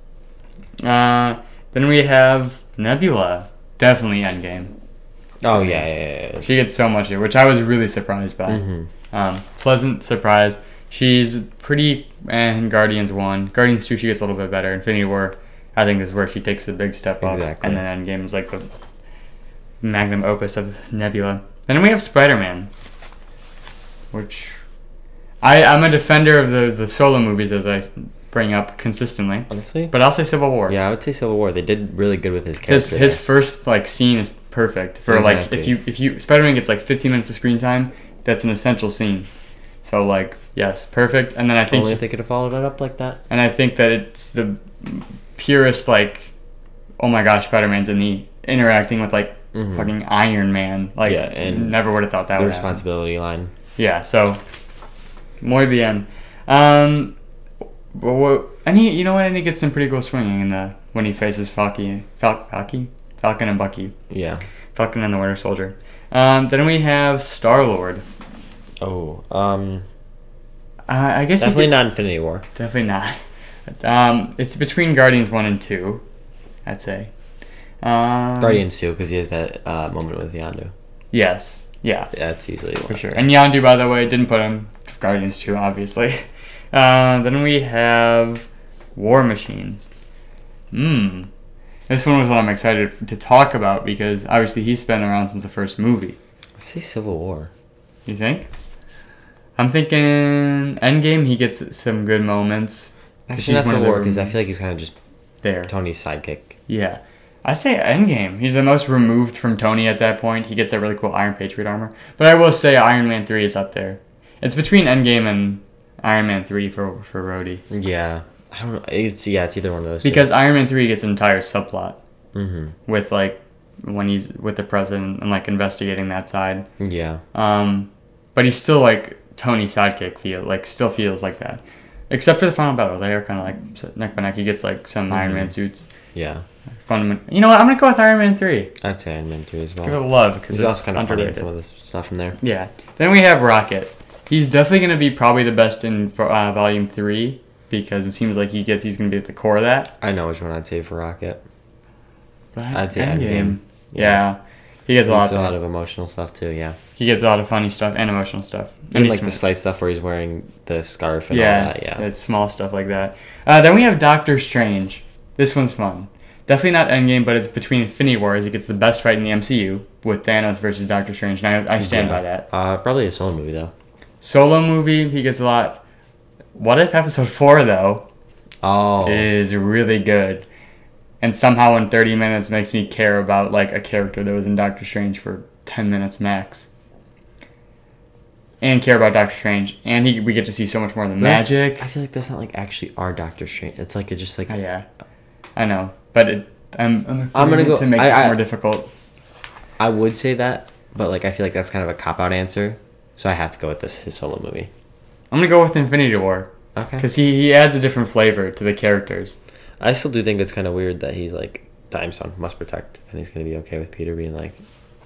Uh, then we have Nebula. Definitely Endgame. Oh yeah, yeah, yeah. yeah. She gets so much, which I was really surprised by. Mm-hmm. Um, pleasant surprise. She's pretty eh, in Guardians one. Guardians two, she gets a little bit better. Infinity War, I think, is where she takes the big step up. Exactly. And then Endgame is like the magnum opus of Nebula. And then we have Spider-Man, which I, I'm a defender of the, the solo movies, as I bring up consistently. Honestly. But I'll say Civil War. Yeah, I would say Civil War. They did really good with his His character. his there. first like scene is perfect for like Exactly. if you if you Spider-Man gets like fifteen minutes of screen time, that's an essential scene. So like yes, perfect. And then I think Only if they could have followed it up like that. and I think that it's the purest like oh my gosh, Spider-Man's in the interacting with like Mhm. fucking Iron Man. Like Yeah, and never would have thought that The would happen. responsibility line. Yeah, so muy bien. Um but what, and he, you know what, and he gets some pretty cool swinging in the when he faces Falky, Fal- Falky, Falcon and Bucky. Yeah. Falcon and the Winter Soldier. Um, then we have Star Lord. Oh. Um. Uh, I guess he Definitely could- not Infinity War. Definitely not. Um, it's between Guardians one and two, I'd say. Um, Guardians two, because he has that uh, moment with Yondu. Yes. Yeah. That's easily For sure. And Yondu, by the way, didn't put him. Guardians two, obviously. Uh, then we have War Machine. Hmm. This one was what I'm excited to talk about because obviously he's been around since the first movie. I'd say Civil War. You think? I'm thinking Endgame. He gets some good moments. Actually, she's that's one of Civil the War, because I rem- feel like he's kind of just There. Tony's sidekick. Yeah. I say Endgame. He's the most removed from Tony at that point. He gets that really cool Iron Patriot armor. But I will say Iron Man three is up there. It's between Endgame and Iron Man three for for Rhodey. Yeah. I don't know. It's, yeah, it's either one of those two. Because Iron Man three gets an entire subplot Mm-hmm. with like when he's with the president and like investigating that side. Yeah. Um, but he's still like Tony's sidekick feel like still feels like that. Except for the final battle, they are kind of like neck by neck. He gets like some Iron Man suits. Yeah. Fun. You know what? I'm gonna go with Iron Man three. I'd say Iron Man two as well. Give it a love because He's it's also kind of funny in underrated. some of the stuff in there. Yeah. Then we have Rocket. He's definitely going to be probably the best in uh, Volume three because it seems like he gets he's going to be at the core of that. I know which one I'd say for Rocket. But I'd say Endgame. Endgame. Yeah. He gets a There's lot, a lot of, of emotional stuff too, yeah. he gets a lot of funny stuff and emotional stuff. And he's like the sm- slight stuff where he's wearing the scarf and yeah, all that, it's, yeah. it's small stuff like that. Uh, then we have Doctor Strange. This one's fun. Definitely not Endgame, but it's between Infinity Wars. He gets the best fight in the M C U with Thanos versus Doctor Strange, and I, I stand Yeah. by that. Uh, probably a solo movie though. Solo movie, he gets a lot. What if episode four, though, Oh. is really good, and somehow in thirty minutes makes me care about like a character that was in Doctor Strange for ten minutes max, and care about Doctor Strange, and he we get to see so much more of the That's- magic. I feel like that's not like actually our Doctor Strange. It's like it just like Oh, yeah, I know, but it, I'm I'm, I'm gonna go- to make I- this I- more difficult. I would say that, but like I feel like that's kind of a cop out answer. So I have to go with this his solo movie. I'm gonna go with Infinity War Okay. because he he adds a different flavor to the characters. I still do think it's kind of weird that he's like Time Stone must protect, and he's gonna be okay with Peter being like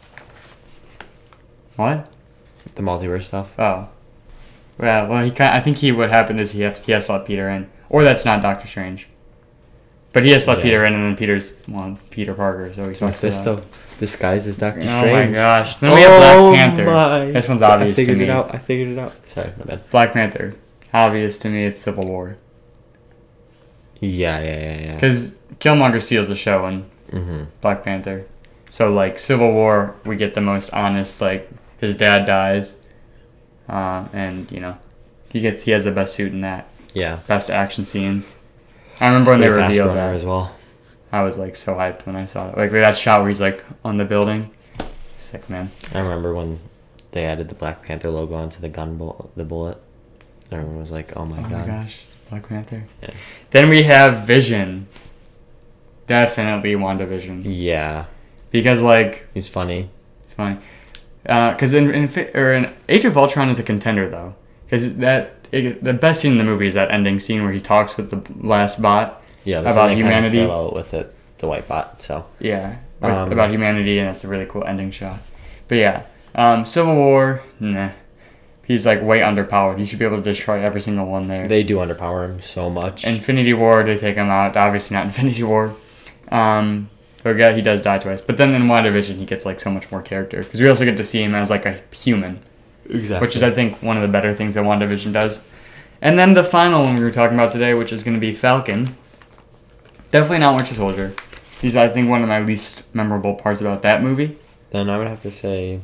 What? the multiverse stuff. Oh. Well, well, he kind. I think he. What happened is he has, he has to let Peter in, or that's not Doctor Strange. But he has to let Yeah. Peter in, and then Peter's well, Peter Parker, so he It's fucks it up. Mephisto disguised as Doctor Oh Strange. my gosh! Then we have Oh Black Panther. my- This one's obvious I figured to it me. out. I figured it out. Sorry, my bad. Black Panther. Obvious to me, it's Civil War. Yeah, yeah, yeah, yeah. Because Killmonger steals the show in Mm-hmm. Black Panther. So, like, Civil War, we get the most honest, like, his dad dies. Uh, and, you know, he gets he has the best suit in that. Yeah. Best action scenes. I remember when they Pretty fast revealed runner that. as well. I was, like, so hyped when I saw it. Like, that shot where he's, like, on the building. Sick, man. I remember when they added the Black Panther logo onto the gun bullet, the bullet. Everyone was like, "Oh my Oh god!" my gosh, it's Black Panther. Yeah. Then we have Vision. Definitely WandaVision. Yeah, Because, like, he's funny. it's funny. Because in, in, Fi- or in Age of Ultron is a contender, though. Because that it, the best scene in the movie is that ending scene where he talks with the last bot. Yeah, About they kinda humanity. parallel it with it, the white bot. So Yeah, with- Um, about humanity, and it's a really cool ending shot. But yeah, um, Civil War, nah. He's, like, way underpowered. He should be able to destroy every single one there. they do underpower him so much. Infinity War, they take him out. Obviously not Infinity War. Um, but yeah, he does die twice. But then in WandaVision, he gets, like, so much more character. Because we also get to see him as, like, a human. exactly. Which is, I think, one of the better things that WandaVision does. And then the final one we were talking about today, which is going to be Falcon. Definitely not Winter Soldier. He's, I think, one of my least memorable parts about that movie. Then I would have to say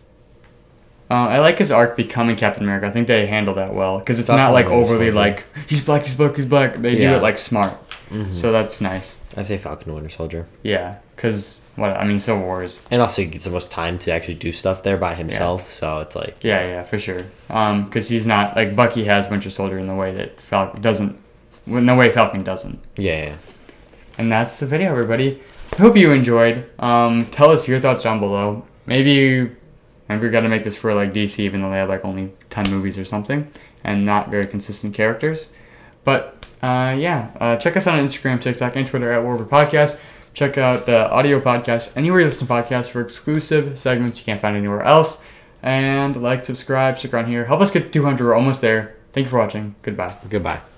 Uh, I like his arc becoming Captain America. I think they handle that well. Because it's Falcon not, like, and Winter overly, Soldier. like, he's black, he's black, he's black. They do Yeah. it, like, smart. mhm. So that's nice. I say Falcon and Winter Soldier. Yeah, because what I mean, Civil War is And also he gets the most time to actually do stuff there by himself. So it's like yeah, yeah, for sure. Um, because he's not like Bucky has Winter Soldier in the way that Falcon doesn't, in the way Falcon doesn't. yeah, yeah. And that's the video, everybody. I hope you enjoyed. Um, tell us your thoughts down below. Maybe, maybe we got to make this for like D C, even though they have like only ten movies or something, and not very consistent characters. But uh, yeah, uh, check us out on Instagram, TikTok, and Twitter at Warber Podcast. Check out the audio podcast anywhere you listen to podcasts for exclusive segments you can't find anywhere else. And like, subscribe, stick around here. Help us get to two hundred. We're almost there. Thank you for watching. Goodbye. Goodbye.